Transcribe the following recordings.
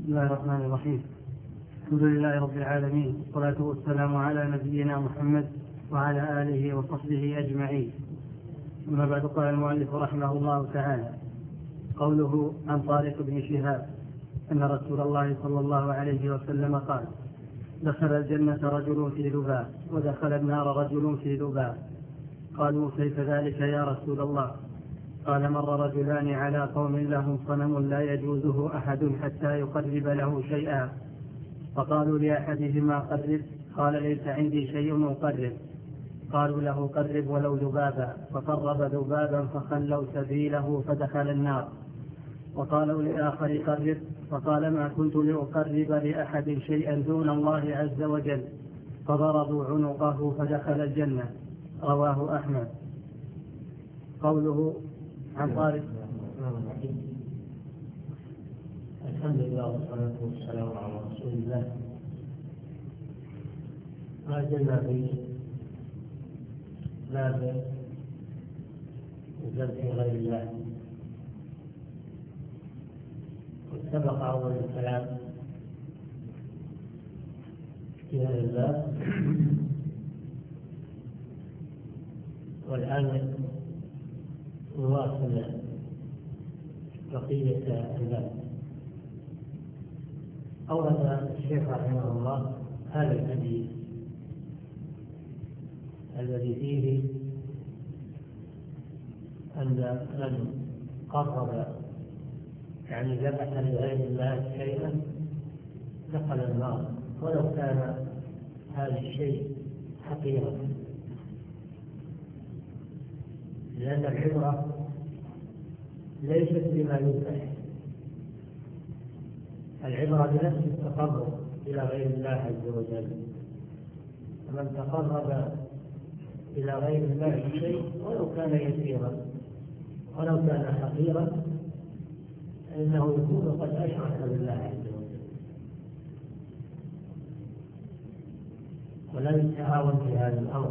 بسم الله الرحمن الرحيم. الحمد لله رب العالمين، والصلاة والسلام على نبينا محمد وعلى آله وصحبه أجمعين. أما بعد، قال المؤلف رحمه الله تعالى: قوله عن طارق بن شهاب أن رسول الله صلى الله عليه وسلم قال: دخل الجنة رجل في ذباب، ودخل النار رجل في ذباب. قالوا: كيف ذلك يا رسول الله؟ قال: مر رجلان على قوم لهم صنم لا يجوزه أحد حتى يقرب له شيئا، فقالوا لأحدهما: قرب. قال: ليس عندي شيء أقرب. قالوا له: قرب ولو ذبابا. فقرب ذبابا فخلوا سبيله فدخل النار. وقالوا للآخر: قرب. فقال: ما كنت لأقرب لأحد شيئا دون الله عز وجل. فضربوا عنقه فدخل الجنة. رواه أحمد. قوله عن طارق. الحمد لله والصلاة والسلام على رسول الله. ما زلنا في باب ذبح غير الله، وسبق أول الكلام في هذا الباب، والآن نواصل بقية الباب. أورد الشيخ رحمه الله هذا الحديث الذي فيه أن من قرب يعني ذبح لغير الله شيئا دخل النار ولو كان هذا الشيء حقيرا، لأن العبرة ليست بما يذبح، العبرة بنفس التقرب إلى غير الله عز وجل. فمن تقرب إلى غير الله شيء ولو كان يسيرا ولو كان حقيرا فإنه يكون قد أشرك بالله عز وجل. ولا يتهاون في هذا الأمر،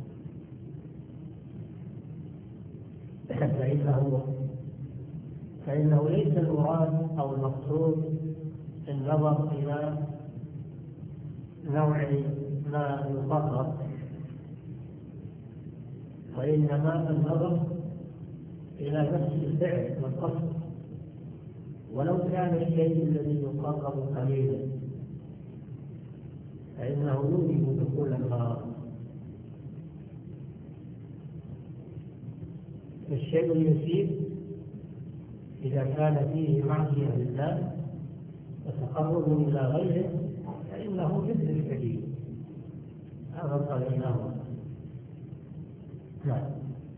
فإنه ليس المراد أو المقصود النظر إلى نوع ما يقرب، وإنما النظر إلى نفس الفعل والقصد، ولو كان الشيء الذي يقرب قليلا فإنه يوجب دخول النار. الشيء اليسير إذا كان فيه معصية لله وتقرب إلى غيره فإنه مثل الكبير. هذا قليله. نعم.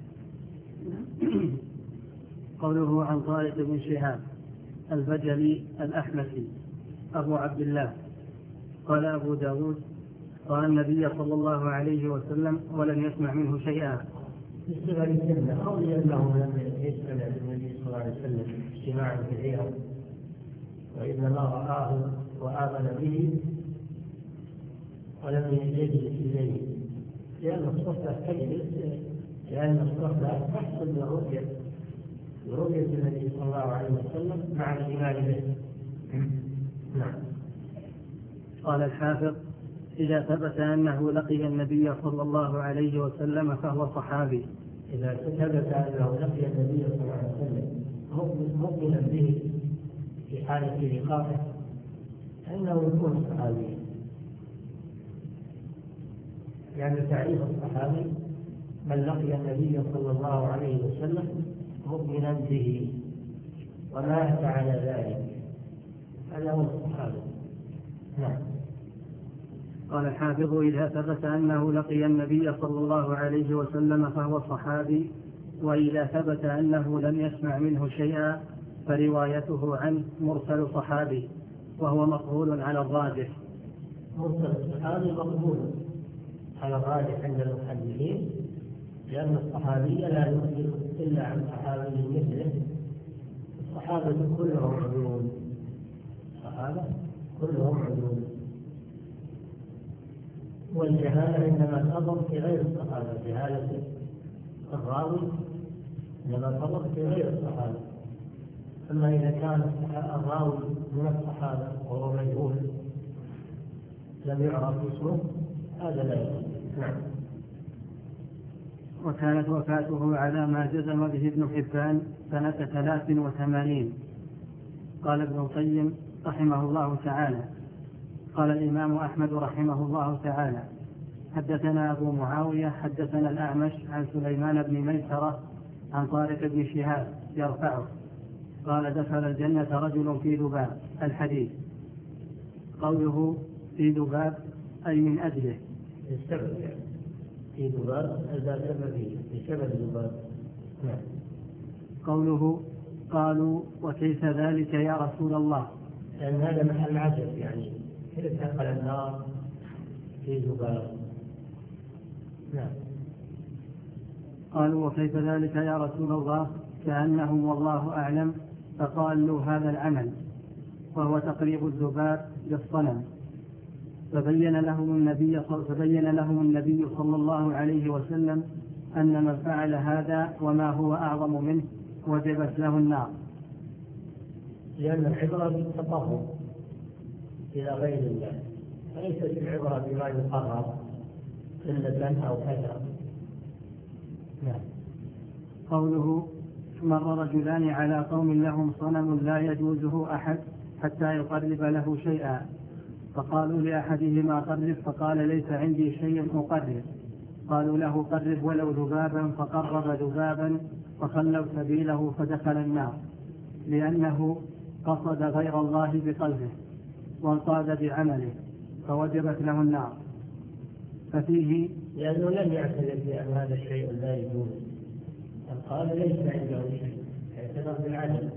قوله عن طارق بن شهاب البجلي الأحمسي أبو عبد الله. قال أبو داود: رأى النبي صلى الله عليه وسلم ولم يسمع منه شيئا. بالصغر الجنة أو لأنه لم يسمع النبي صلى الله عليه وسلم اجتماعا كثيرا، وإنما رآه وآمن به ولم يجلس إليه، لأن الصحبة تجلس، لأن الصحبة تحصل برؤية النبي صلى الله عليه وسلم مع الإيمان به. نعم. قال الحافظ: إذا ثبت أنه لقي النبي صلى الله عليه وسلم فهو صحابي. إذا ثبت أنه لقي النبي صلى الله عليه وسلم مؤمنا به في حالة لقائه فإنه يكون صحابيا، يعني تعريف الصحابي من لقي النبي صلى الله عليه وسلم مؤمنا به ومات على ذلك، هذا هو الصحابي. نعم. قال الحافظ: إذا ثبت أنه لقي النبي صلى الله عليه وسلم فهو صحابي، وإذا ثبت أنه لم يسمع منه شيئا فروايته عنه مرسل صحابي، وهو مقبول على الراجح. مرسل الصحابي مقبول على الراجح عند المحدثين، لأن الصحابي لا يرسل إلا عن صحابي مثله. الصحابة كلهم عدول، الصحابة كلهم عدول، والجهالة إنما تظهر في غير الصحابة، جهالة الراوي إنما تظهر في غير الصحابة. أما إذا كان الراوي من الصحابة وهو مجهول لم يعرف اسمه هذا لا يجوز. نعم. وكانت وفاته على ما جزم به ابن حبان سنة 83. قال ابن القيم رحمه الله تعالى: قال الإمام أحمد رحمه الله تعالى: حدثنا أبو معاوية حدثنا الأعمش عن سليمان بن ميسرة عن طارق بن شهاب يرفعه قال: دخل الجنة رجل في ذباب. الحديث. قوله في ذباب أي من أجله السبب، في ذباب هذا سببه بسبب ذباب. نعم. قوله قالوا: وكيف ذلك يا رسول الله؟ لأن هذا محل عجب، يعني كيف دخل النار في ذباب. نعم. قالوا: وكيف ذلك يا رسول الله؟ كأنهم والله أعلم فقالوا هذا العمل، وهو تقريب الذباب للصنم. فبين لهم النبي صلى الله عليه وسلم أن من فعل هذا وما هو أعظم منه وجبت له النار. لأن العبرة بالتقرب إلى غير الله، وليست العبرة بما يقرب سنة أو كذا. نعم. قوله: مر رجلان على قوم لهم صنم لا يجوزه أحد حتى يقرب له شيئا، فقالوا لأحدهما قرب، فقال: ليس عندي شيء أقرب. قالوا له: قرب ولو ذبابا، فقرب ذبابا فخلوا سبيله فدخل النار، لأنه قصد غير الله بقلبه وانقاد بعمله فوجبت له النار. ففيه لأنه لم يعترف بأن هذا الشيء لا يجوز، قال ليس عنده شيء، اعترف بالعدل.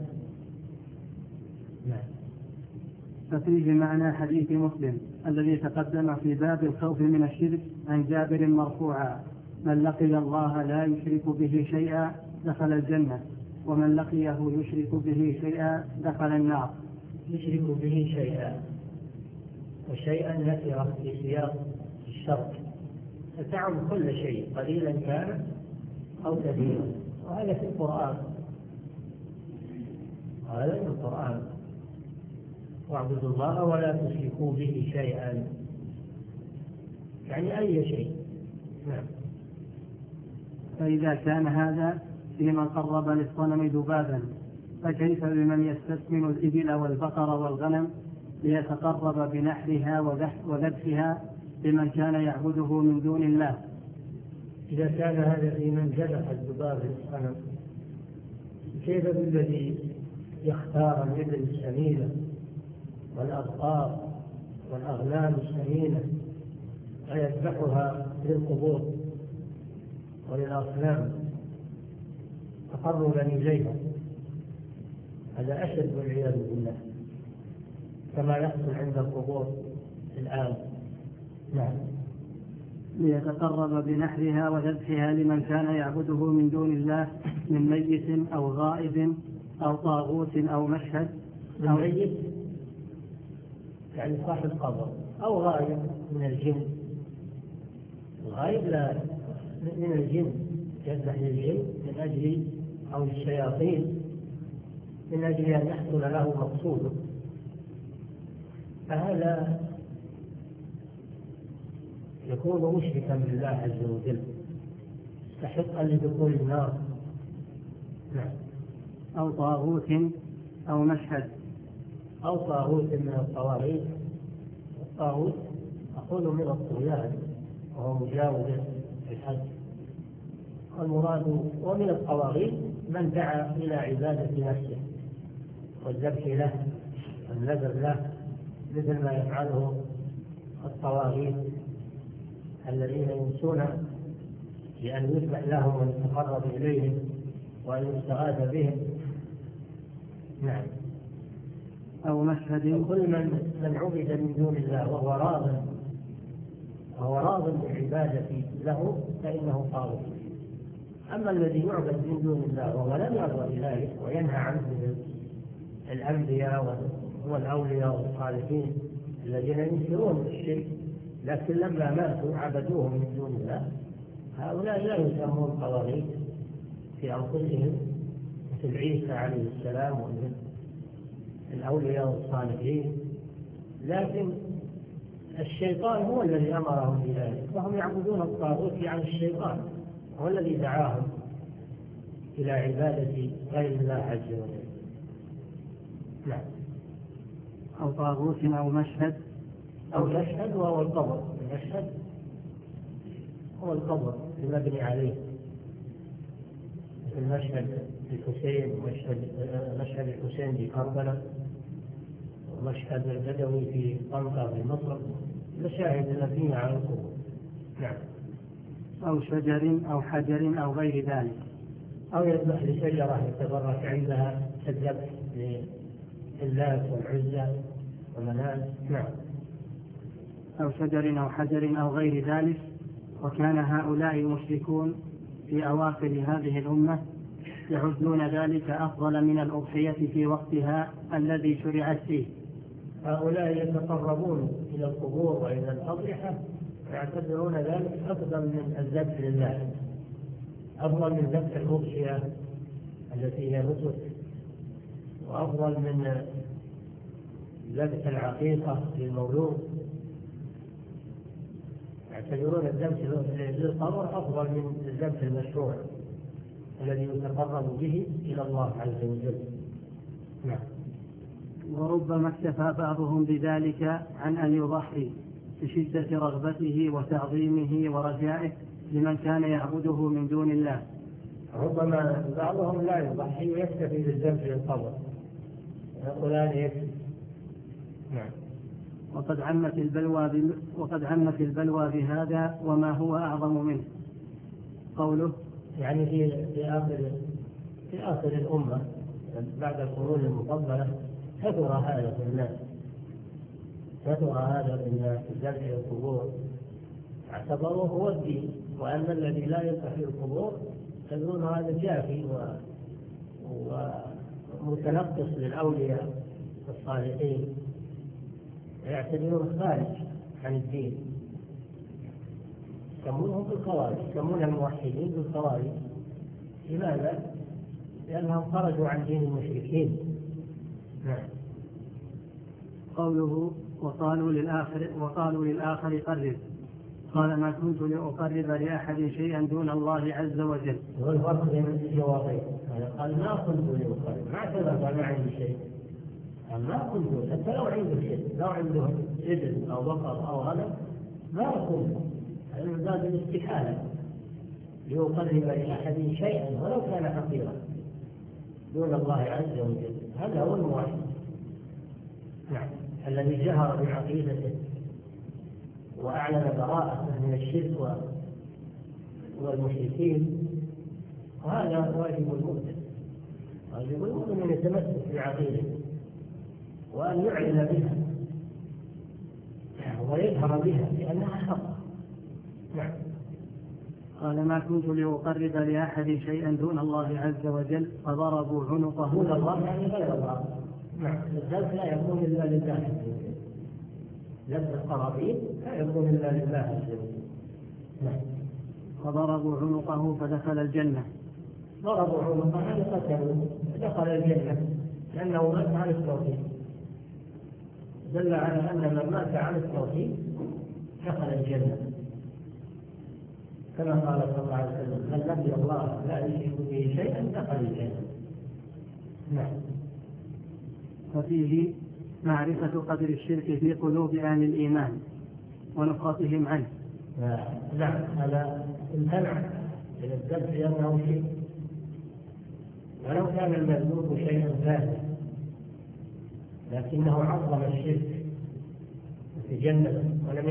نعم. ففيه معنى حديث مسلم الذي تقدم في باب الخوف من الشرك عن جابر مرفوعا: من لقي الله لا يشرك به شيئا دخل الجنة، ومن لقيه يشرك به شيئا دخل النار. يشرك به شيئا، وشيئا نكرة في سياق الشرط، فتعم كل شيء قليلا كان أو كثيرا، وهذا في القرآن. هذا في القرآن: واعبدوا الله ولا تشركوا به شيئا، يعني أي شيء. نعم. فإذا كان هذا في من قرب للصنم ذبابا، فكيف بمن يستثمن الإبل والبقر والغنم ليتقرب بنحرها وذبحها لمن كان يعبده من دون الله؟ إذا كان هذا في من ذبح الذباب للصنم، كيف بالذي يختار الإبل السمينة والأبقار والأغنام السمينة ويذبحها للقبور وللأصنام تقربا إليها؟ هذا أشد والعياذ بالله، كما يحصل عند القبور الآن. نعم. ليتقرب بنحرها وذبحها لمن كان يعبده من دون الله من ميت أو غائب أو طاغوت أو مشهد. من ميت يعني صاحب قبر، أو غائب من الجن. الغائب لا من الجن، يذبح للجن من أجل أو الشياطين من أجل أن يحصل له مقصوده، فهذا يكون مشركا بالله عز وجل، يستحق لدخول النار. نعم. أو طاغوت أو مشهد. أو طاغوت من الطواغيت. الطاغوت أقول من الطغيان وهو مجاوز الحد، والمراد ومن الطواغيت من دعا إلى عبادة نفسه والذبح له والنذر له، مثل ما يفعله الطواغيت الذين ينسون بأن يذبح لهم ويتقرب إليهم وأن يستغاث بهم. نعم. أو مشهد. كل من عبد من دون الله وهو راض بالعبادة له فإنه طاغوت. أما الذي يعبد من دون الله وهو لم يرضى بذلك وينهى عنه الأنبياء والأولياء والصالحين الذين ينكرون الشرك لكن لما ماتوا عبدوهم من دون الله، هؤلاء لا يسمون طواغيت في أنفسهم مثل عيسى عليه السلام ومثل الأولياء الصالحين، لكن الشيطان هو الذي أمرهم بذلك، وهم يعبدون الطاغوت يعني الشيطان هو الذي دعاهم إلى عبادة غير الله عز وجل. نعم. أو طاغوت أو مشهد. أو مشهد وهو القبر. المشهد هو القبر المبني عليه، مثل مشهد الحسين، مشهد الحسين في كربلاء، ومشهد البدوي في طنطا في مصر، المشاهد المبنية على القبور. نعم. أو شجر أو حجر أو غير ذلك. أو يذبح لشجرة يتبرك عندها كالذبح للات والعزى ومنات. نعم. أو شجر أو حجر أو غير ذلك. وكان هؤلاء المشركون في أواخر هذه الأمة يعدون ذلك أفضل من الأضحية في وقتها الذي شرعت فيه. هؤلاء يتقربون إلى القبور وإلى الأضرحة ويعتبرون ذلك أفضل من الذبح لله، أفضل من ذبح الأضحية التي هي نسك، وأفضل من ذبح العقيقة للمولود. يعتبرون الذبح للقبر أفضل من الذبح المشروع الذي يتقرب به إلى الله عز وجل. نعم. وربما اكتفى بعضهم بذلك عن أن يضحي بشدة رغبته وتعظيمه ورجائه لمن كان يعبده من دون الله. ربما بعضهم لا يضحي ويكتفي بالذبح للقبر، يقولان يكفي. نعم. وقد عمت البلوى بهذا وما هو أعظم منه. قوله يعني في آخر الأمة بعد القرون المفضلة كثر هذا في الناس، الذبح للقبور اعتبروه هو الدين، وأن الذي لا يذبح للقبور يقولون هذا جافي ومتنقص للأولياء الصالحين، يعتبرون خارج عن الدين. يسمونهم بالخوارج، يسمون الموحدين بالخوارج. لماذا؟ لأنهم خرجوا عن دين المشركين. نعم. قوله وقالوا للآخر قرب. قال ما كنت لأقرب لأحد شيئا دون الله عز وجل. والفرق بين الجوابين، قال ما كنت لأقرب، ما اعتبر ما عندي شيء، ما كنت، حتى لو عنده شيء، لو عنده إبل أو بقر أو غنم ما كنت، هذا من باب الاستحالة ليقرب لأحد شيئا ولو كان حقيرا دون الله عز وجل. هذا هو الموحد. نعم. الذي جهر بعقيدته وأعلن براءته من الشرك والمشركين، وهذا واجب المؤمن. واجب المؤمن أن يتمسك بعقيدته وأن يعلن بها ويظهر بها لأنها حق. نعم. قال ما كنت لأقرب لأحد شيئا دون الله عز وجل فضربوا عنقه. دون الله يعني غير الله. نعم. الذبح لا يكون إلا لله، ذبح القرابين لا يكون إلا لله عز وجل. نعم. فضربوا عنقه فدخل الجنة. ضربوا عنقه يعني قتلوا، دخل الجنة لأنه مات على التوحيد، دل على أن من مات على التوحيد دخل الجنة، كما قال صلى الله عليه وسلم من لقي الله لا يشرك به شيئا دخل الجنة. نعم. ففيه معرفة قدر الشرك في قلوب أهل الإيمان ونفرتهم عنه. نعم. هذا امتنع من الذبح لأنه شرك، ولو كان المذبوح شيئا ثاني لكنه عظم الشرك في جنة ولم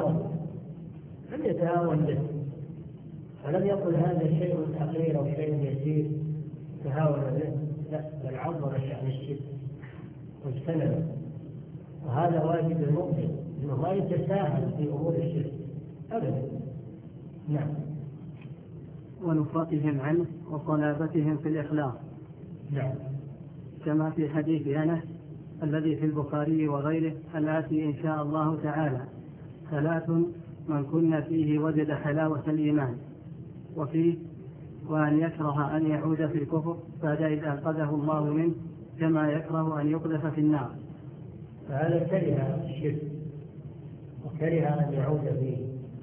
يتهاون به، ولم يقل هذا شيء حقير أو شيء يسير تهاون به، لا، بل عظم شأن الشرك واجتنبه. وهذا واجب المؤمن انه ما يتساهل في امور الشرك ابدا. نعم. ونفرتهم عنه وصلابتهم في الاخلاص. نعم. كما في حديث انس الذي في البخاري وغيره الآتي ان شاء الله تعالى: 3 من كن فيه وجد حلاوة الإيمان. وفيه وأن يكره أن يعود في الكفر بعد إذ أنقذه الله منه، كما يكره أن يقذف في النار. فهذا كره الشرك وكره أن يعود فيه،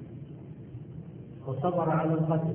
وصبر على القتل،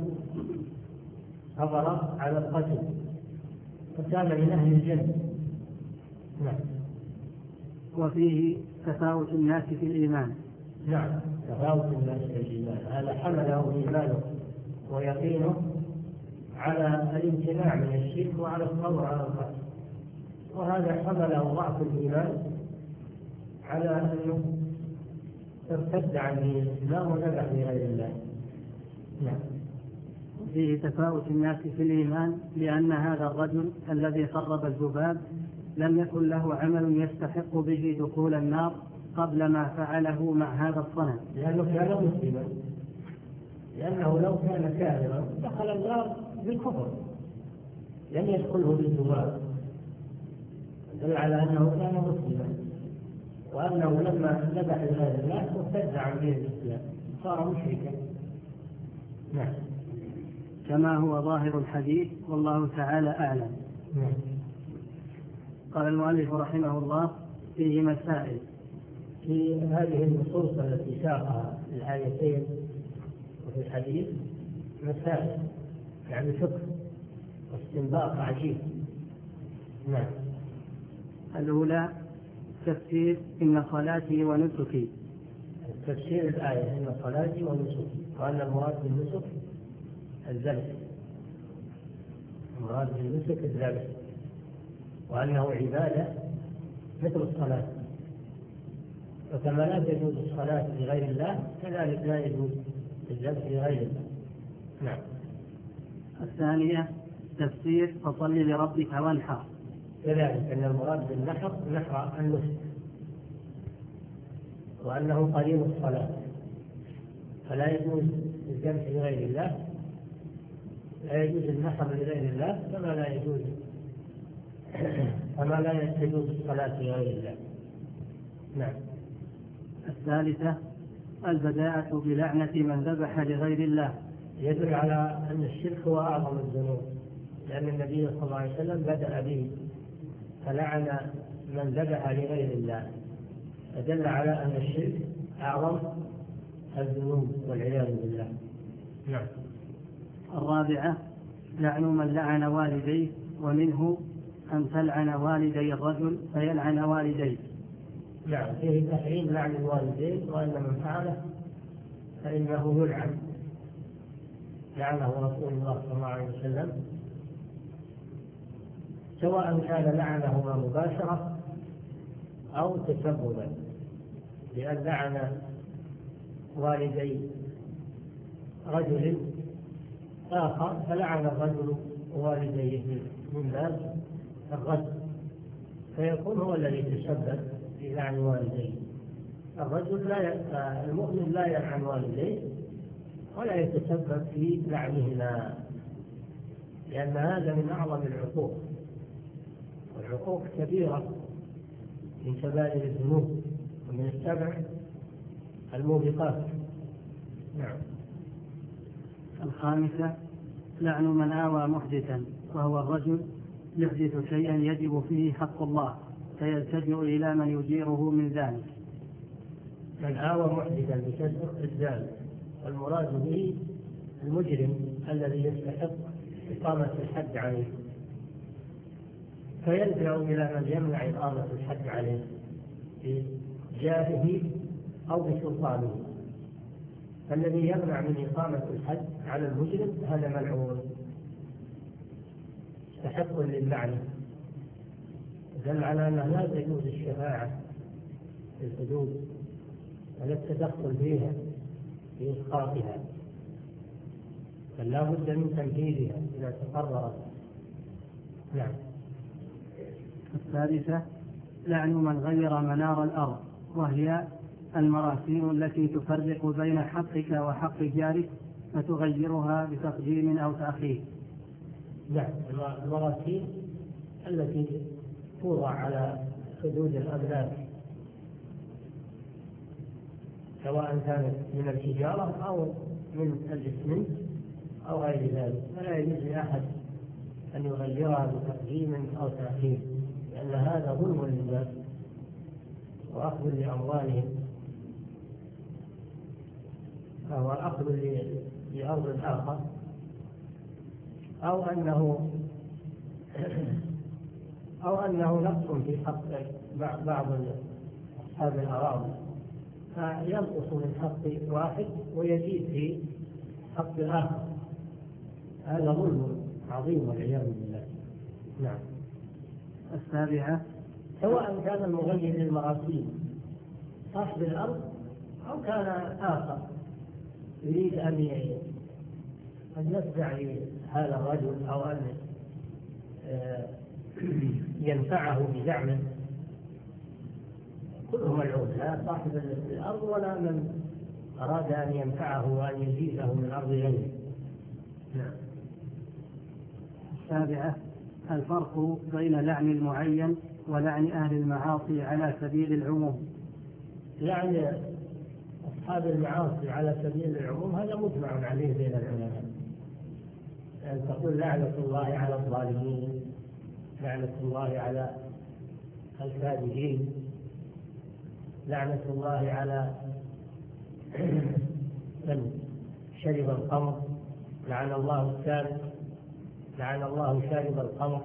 صبر على القتل، فكان من أهل الجنة. نعم. وفيه تفاوت الناس في الإيمان. نعم، تفاوت الناس في الإيمان، هذا حمله إيمانه ويقينه على الامتناع من الشرك وعلى الصبر على القتل، وهذا حمله ضعف الإيمان على أنه ارتد عن دين الإسلام وذبح لغير الله. نعم. فيه تفاوت الناس في الإيمان لأن هذا الرجل الذي خرب الذباب لم يكن له عمل يستحق به دخول النار قبل ما فعله مع هذا الصنم، لأنه كان مسلما، لأنه لو كان كافرا دخل النار بالكفر، لم يدخله بالذباب، دل على أنه كان مسلما، وأنه لما ذبح لغير الله ارتد عن دين الإسلام صار مشركا. نعم. كما هو ظاهر الحديث، والله تعالى أعلم. نعم. قال المؤلف رحمه الله: فيه مسائل. في هذه النصوص التي ساقها الآيتين وفي الحديث مسائل، يعني فقه واستنباط عجيب. نعم. الأولى تفسير إن صلاتي ونسكي. تفسير الآية إن صلاتي ونسكي، وأن المراد بالنسك الذبح، المراد بالنسك الذبح، وأنه عبادة مثل الصلاة، وكما لا تجوز الصلاة لغير الله كذلك لا يجوز الذبح لغير الله. نعم. الثانية تفسير فصل لربك وانحر. كذلك أن المراد بالنحر نحر النسك، وأنه قرين الصلاة، فلا يجوز الذبح لغير الله، لا يجوز النحر لغير الله كما لا يجوز الصلاة لغير الله. نعم. الثالثة البداءة بلعنة من ذبح لغير الله. يدل على أن الشرك هو أعظم الذنوب، لأن النبي صلى الله عليه وسلم بدأ به فلعن من ذبح لغير الله، فدل على أن الشرك أعظم الذنوب والعياذ بالله. نعم. الرابعة لعن من لعن والديه، ومنه أن تلعن والدي الرجل فيلعن والديه. نعم، فيه تحريم لعن الوالدين، وأن من فعله فإنه يلعن، لعنه رسول الله صلى الله عليه وسلم، سواء كان لعنهما مباشرة أو تسببا، لأن لعن والدي رجل آخر فلعن الرجل والديه من باب الرد، فيكون هو الذي تسبب في لعن والديه. المؤمن لا يلعن والديه ولا يتسبب في لعنهما، لأن هذا من أعظم العقوق، والعقوق كبيرة من كبائر الذنوب ومن السبع الموبقات. نعم. الخامسة لعن من آوى محدثا، وهو الرجل يحدث شيئا يجب فيه حق الله فيلتجئ إلى من يجيره من ذلك. من آوى محدثا بكسر الدال، والمراد به المجرم الذي يستحق إقامة الحد عليه، فيلجأ إلى من يمنع إقامة الحد عليه بجاهه أو بسلطانه. فالذي يمنع من إقامة الحد على المجرم هذا ملعون مستحق للعنة، دل على أنه لا تجوز الشفاعة في الحدود ولا التدخل فيها في إسقاطها، بل لا بد من تنفيذها إذا تقررت. نعم. الثالثة لعن من غير منار الأرض، وهي المراسيم التي تفرق بين حقك وحق جارك فتغيرها بتقديم أو تأخير. نعم، المراسيم التي توضع على حدود الأملاك، سواء كانت من الحجارة أو من الإسمنت أو غير ذلك، فلا يجوز لأحد أن يغيرها بتقديم أو تأخير، لأن هذا ظلم للناس وأخذ لأموالهم، فهو أخذ لأرض الآخر، أو أنه نقص في حق بعض أصحاب الأراضي، فينقص من حق واحد ويزيد في حق الآخر، هذا ظلم عظيم والعياذ بالله. نعم. السابعة سواء كان المغير للمراسيم صاحب الأرض أو كان آخر يريد أن يتبع هذا الرجل أو أن ينفعه بزعمه، كله ملعون، لا صاحب الأرض ولا من أراد أن ينفعه وأن يزيده من أرض غيره. نعم. السابعة الفرق بين لعن المعين ولعن أهل المعاصي على سبيل العموم. لعن أصحاب المعاصي على سبيل العموم هذا مجمع عليه بين العلماء، أن تقول لعنة الله على الظالمين، لعنة الله على الكاذبين، لعنة الله على من شرب الخمر، لعن الله السارق، لعن الله شارب الخمر،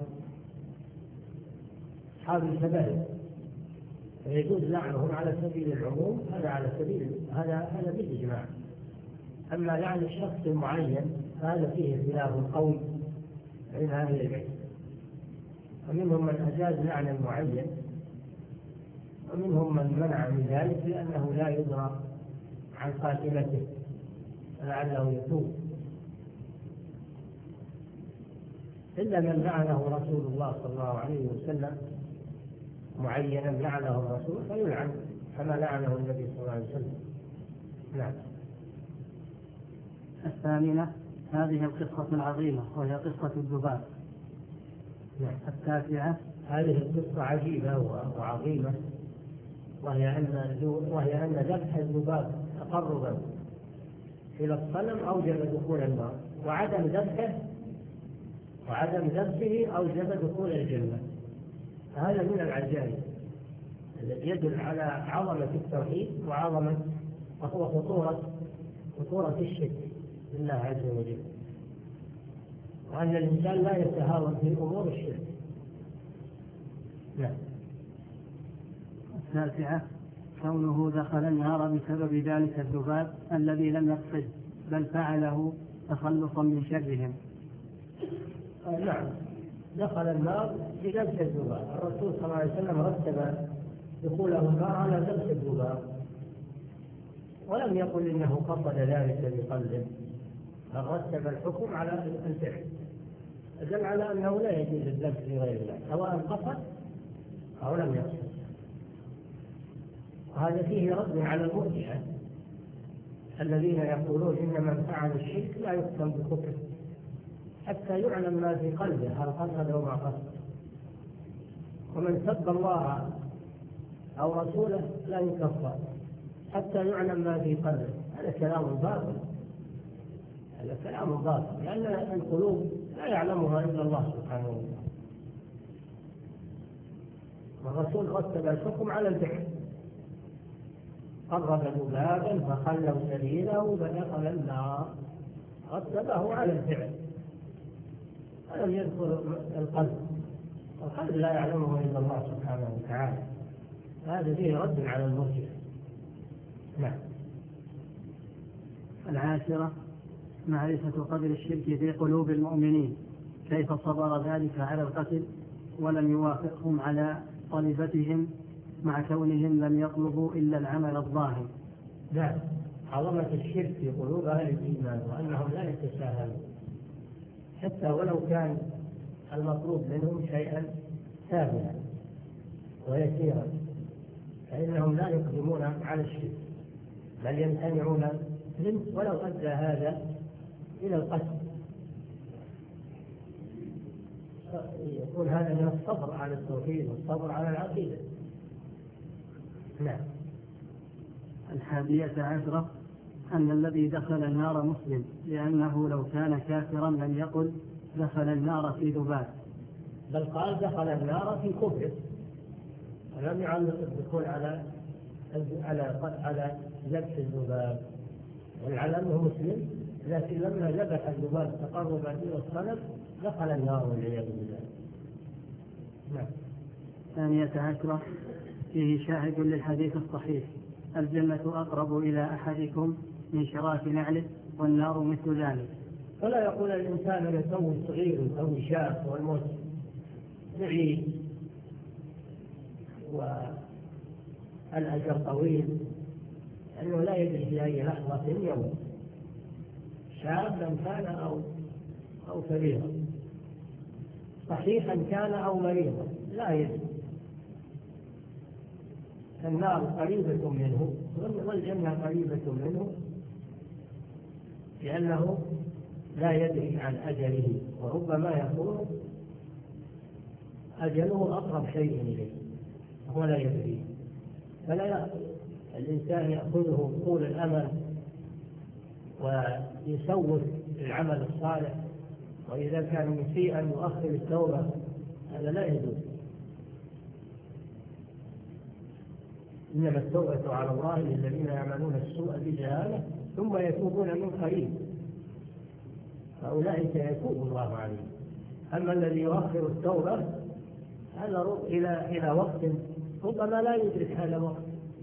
أصحاب الكبائر، فيجوز لعنهم على سبيل العموم، هذا على سبيل هذا بالإجماع. أما لعن الشخص المعين هذا فيه خلاف قوي بين أهل العلم، ومنهم من أجاز لعن المعين ومنهم من منع من ذلك لأنه لا يدرى عن قاتلته لعله يتوب، إلا من لعنه رسول الله صلى الله عليه وسلم معينا لعنه الرسول فيلعن كما لعنه النبي صلى الله عليه وسلم. نعم. الثامنة هذه القصة العظيمة وهي قصة الذباب. نعم. التاسعة هذه القصة عجيبة وعظيمة، وهي أن ذبح الذباب تقربا إلى الصنم أوجب دخول النار، وعدم ذبحه أوجب دخول الجنة. هذا من العجائب الذي يدل على عظمة التوحيد وهو خطورة الشرك بالله عز وجل، وأن الإنسان لا يتهاون في أمور الشرك. نعم. التاسعة كونه دخل النار بسبب ذلك الذباب الذي لم يقصد بل فعله تخلصا من شرهم. نعم، دخل النار بذبح الذباب، الرسول صلى الله عليه وسلم رتب دخوله النار على ذبح الذباب، ولم يقل إنه قصد ذلك بقلبه، بل رتب الحكم على الفعل، دل على أنه لا يجوز الذبح لغير الله سواء قصد أو لم يقصد. وهذا فيه رد على المرجئة الذين يقولون إن من فعل الشرك لا يحكم بكفره حتى يعلم ما في قلبه هل قصد أو ما قصد، ومن سب الله أو رسوله لا يكفر حتى يعلم ما في قلبه. هذا كلام باطل، لأن القلوب لا يعلمها إلا الله سبحانه وتعالى، والرسول رتب الحكم على الفعل، قرب ذبابا فخلوا سبيله فدخل النار، رتبه على الفعل ولم يذكر القلب لا يعلمه إلا الله سبحانه وتعالى. هذا فيه رد على المرجئة. نعم. العاشرة معرفة قدر الشرك في قلوب المؤمنين، كيف صبر ذلك على القتل ولم يوافقهم على طلبتهم مع كونهم لم يطلبوا إلا العمل الظاهر. نعم، عظمة الشرك في قلوب أهل الإيمان وأنهم لا يتساهلون حتى ولو كان المطلوب منهم شيئا سهلا ويسيرا، فإنهم لا يقدمون على الشرك بل يمتنعون منه ولو أدى هذا إلى القتل. يكون هذا من الصبر على التوحيد والصبر على العقيدة. نعم. 11 أن الذي دخل النار مسلم، لأنه لو كان كافرا لم يقل دخل النار في ذباب، بل قال دخل النار في كفر، ولم يعلق الدخول على ذبح الذباب، على أنه مسلم، لكن لما ذبح الذباب تقربا إلى الصنم دخل النار والعياذ بالله. نعم. 12 فيه شاهد للحديث الصحيح: الجنة أقرب إلى أحدكم من شراك نعله والنار مثل ذلك. فلا يقول الإنسان أن يسوي صغير ويسوي شاب والموت بعيد والأجر طويل، لأنه لا يدري في أي لحظة يموت، شابا كان أو كبيرا، صحيحا كان أو مريضا، لا يدري. النار قريبة منه والجنة قريبة منه، لأنه لا يدري عن أجله، وربما يكون أجله أقرب شيء إليه وهو لا يدري. فلا الإنسان يأخذه طول الأمل ويسوف العمل الصالح، وإذا كان مسيئا يؤخر التوبة، هذا لا يجوز. إنما التوبة على الله للذين يعملون السوء بجهالة ثم يتوبون من قريب، فأولئك يتوب الله عليهم. أما الذي يؤخر التوبة هذا إلى وقت ربما لا يدرك هذا الوقت،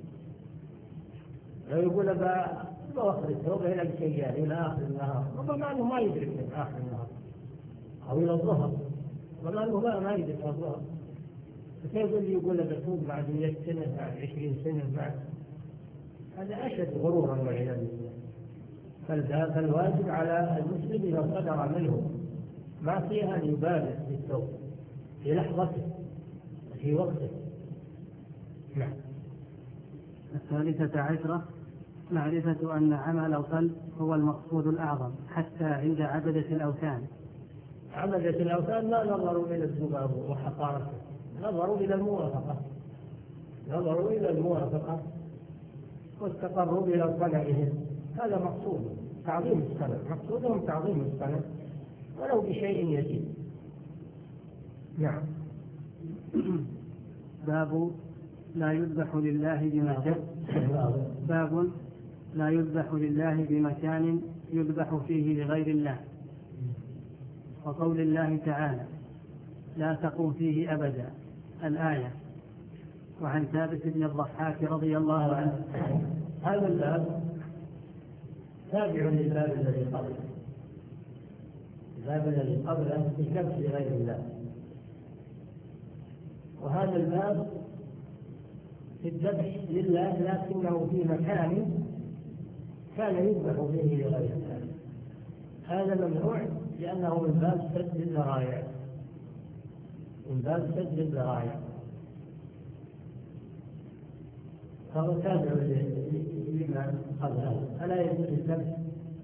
لو يقول بأخر التوبة إلى الشيئان إلى آخر النهار، ربما أنه ما يدرك من آخر النهار، أو إلى الظهر، ربما أنه ما يدرك الظهر. فكيف اللي يقول بتوب بعد 100 سنة بعد 20 سنة بعد، هذا أشد غرورا والعياذ بالله. فالواجب على المسلم إذا صدر منه معصية أن يبادر بالتوبة في لحظته في وقته. نعم. 13 معرفة أن عمل القلب هو المقصود الأعظم حتى عند عبدة الأوثان. عبدة الأوثان لا نظروا إلى الذباب وحقارته، نظروا إلى الموافقة والتقرب إلى صنعهم، هذا مقصود تعظيم الصنع، مقصودهم تعظيم الصنع ولو بشيء يسير. نعم. باب لا يذبح لله بمكان، باب لا يذبح لله بمكان يذبح فيه لغير الله، وقول الله تعالى لا تقم فيه أبدا، الآية. وعن ثابت بن الضحاك رضي الله عنه. هذا الباب تابع للباب الذي قبله، الباب الذي قبله في كف لغير الله، وهذا الباب في الذبح لله لكنه في مكان كان يذبح فيه لغير الله. هذا ممنوع لأنه من باب سد الذرائع، من باب سد الذرائع، فهو تابع لما قبله. فلا يجوز الذبح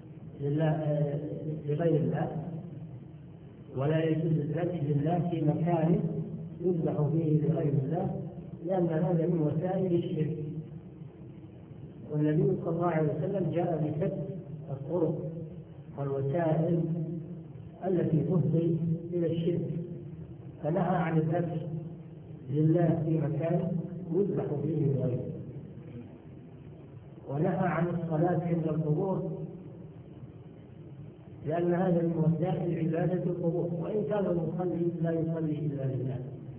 لغير الله، ولا يجوز الذبح لله في مكان يذبح فيه لغير الله، لأن هذا من وسائل الشرك. والنبي صلى الله عليه وسلم جاء بسد الطرق والوسائل التي تفضي إلى الشرك، فنهى عن الذبح لله في مكان يذبح فيه لغيره، ونهى عن الصلاة عند القبور، لأن هذا من وسائل عبادة القبور، وإن كان المصلي لا يصلي إلا لله.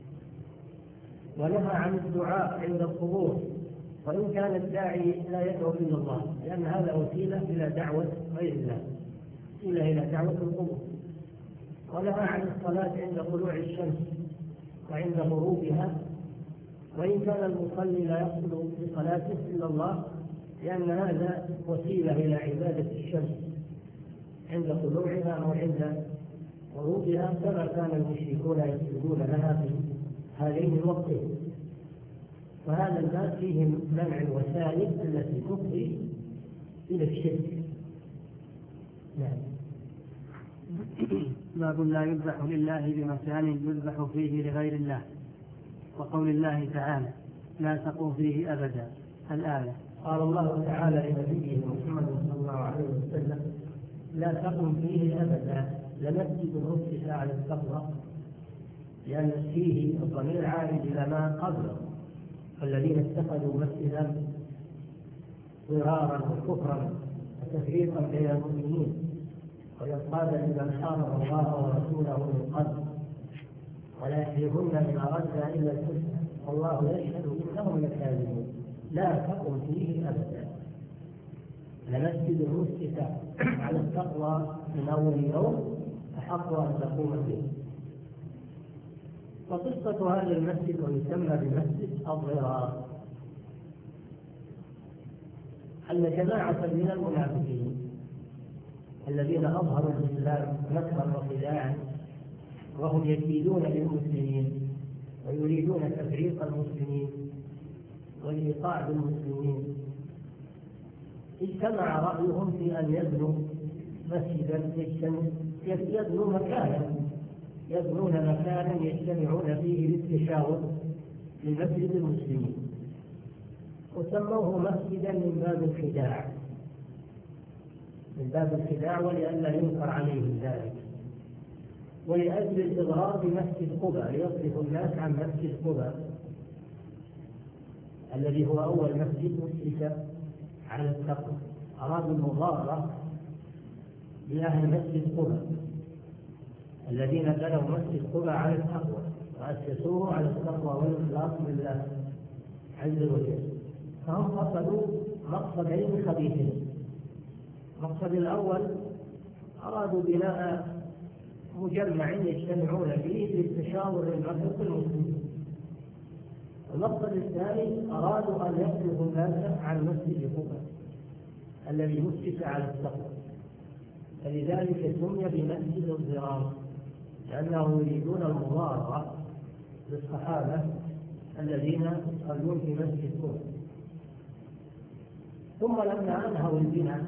ونهى عن الدعاء عند القبور، وإن كان الداعي لا يدعو إلا الله، لأن هذا وسيلة إلى دعوة غير الله، وسيلة إلى دعوة القبور. ونهى عن الصلاة عند طلوع الشمس وعند غروبها، وإن كان المصلي لا يقصد بصلاته إلا الله، لأن هذا وسيلة إلى عبادة الشمس عند طلوعها أو عند غروبها، كما كان المشركون يسجدون لها في هذين الوقتين. فهذا الباب فيه منع الوسائل التي تفضي إلى الشرك. نعم. باب لا يذبح لله بمكان يذبح فيه لغير الله، وقول الله تعالى لا تقم فيه أبدا، الآية. قال الله تعالى لنبيه محمد صلى الله عليه وسلم: لا تقم فيه أبدا لمسجد أسس على التقوى، لأن فيه الضمير عائد إلى ما قبله، الذين اتخذوا مسجدا ضرارا وكفرا وتفريقا بين المؤمنين وإرصادا لمن حارب الله ورسوله من قبل ولا يحلفن بما أردنا إلا الحسنى والله يشهد إنهم لكاذبون. لا تقم فيه أبدا لمسجد أسس على التقوى من أول يوم أحق أن تقوم به. وقصة هذا المسجد ويسمى بمسجد الضرار أن جماعة من المنافقين الذين أظهروا الإسلام مكرا وخداعا وهم يكيدون للمسلمين ويريدون تفريق المسلمين والإيقاع بالمسلمين، اجتمع رأيهم في أن يبنوا مسجدا يبنون مكانا يجتمعون فيه للتشاور لمسجد المسلمين، وسموه مسجدا من باب الخداع ولئلا ينكر عليهم ذلك، ولأجل الإضرار بمسجد قباء ليصرف الناس عن مسجد قباء الذي هو أول مسجد أسس على التقوى. أرادوا المضارة بأهل مسجد قباء الذين بنوا مسجد قباء على التقوى وأسسوه على التقوى والإخلاص لله عز وجل. فهم قصدوا مقصدين خبيثين. المقصد الأول أرادوا بناء مجمع يجتمعون فيه للتشاور للمسجد المسلمين. المقصد الثاني أرادوا أن يصرفوا الناس عن مسجد قباء الذي أسس على التقوى، فلذلك سمي بمسجد الضرار لأنه يريدون المضارة للصحابة الذين يصلون في مسجد قباء. ثم لما أنهوا البناء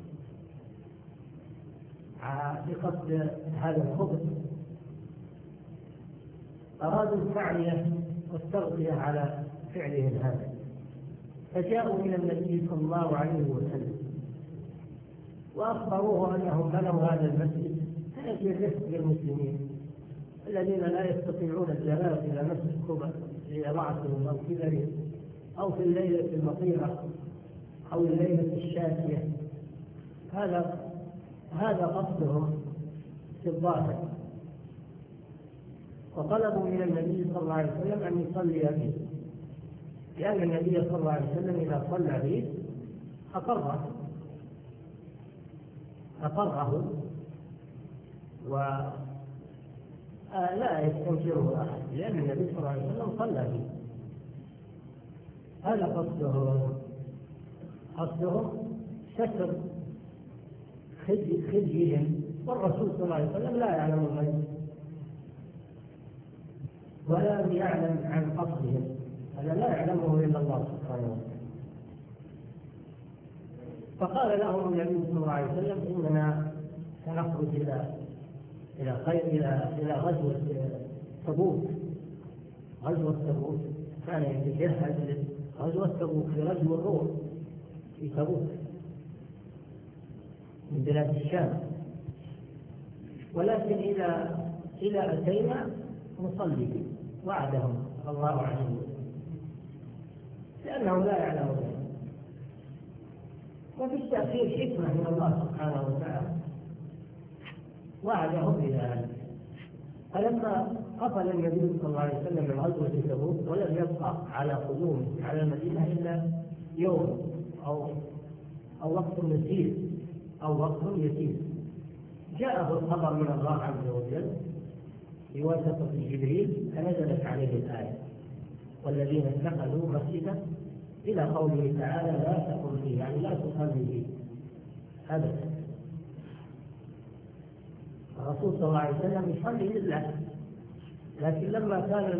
بقصد هذا الخبث أرادوا التعلية والتغطية على فعلهم هذا، فجاءوا إلى النبي صلى الله عليه وسلم وأخبروه أنهم بنوا هذا المسجد لأجل الرفق بالمسلمين الذين لا يستطيعون الذهاب إلى مسجد قباء لرعتهم أو كبرهم أو في الليلة المطيرة أو الليلة الشاتية. هذا قصدهم في الظاهر، وطلبوا من النبي صلى الله عليه وسلم أن يصلي به، لأن النبي صلى الله عليه وسلم إذا صلى به أقره ولا يستنكره أحد، لأن النبي صلى الله عليه وسلم صلى به. هذا قصدهم ستر خزيهم، والرسول صلى الله عليه وسلم لا يعلم الغيب ولا يعلم عن قصدهم، هذا لا يعلمه إلا الله سبحانه وتعالى. فقال لهم النبي صلى الله عليه وسلم: إننا سنخرج إلى غزوة تبوك. كان يتجهز غزوة تبوك لغزو الروم في تبوك من بلاد الشام، ولكن إذا أتينا نصلي به، وعدهم صلى الله عليه وسلم لأنه لا يعلم ذلك. وفي التأخير حكمة من الله سبحانه وتعالى، وعدهم بذلك. فلما قفل النبي صلى الله عليه وسلم من غزوة تبوك ولم يبقى على قدومه على المدينة إلا يوم أو وقت يسير، جاءه الخبر من الله عز وجل بواسطة جبريل فنزلت عليه الآية: والذين اتخذوا مسجدا، إلى قوله تعالى: لا تقم فيه، يعني لا تصلي فيه أبدا. الرسول صلى الله عليه وسلم يصلي لله، لكن لما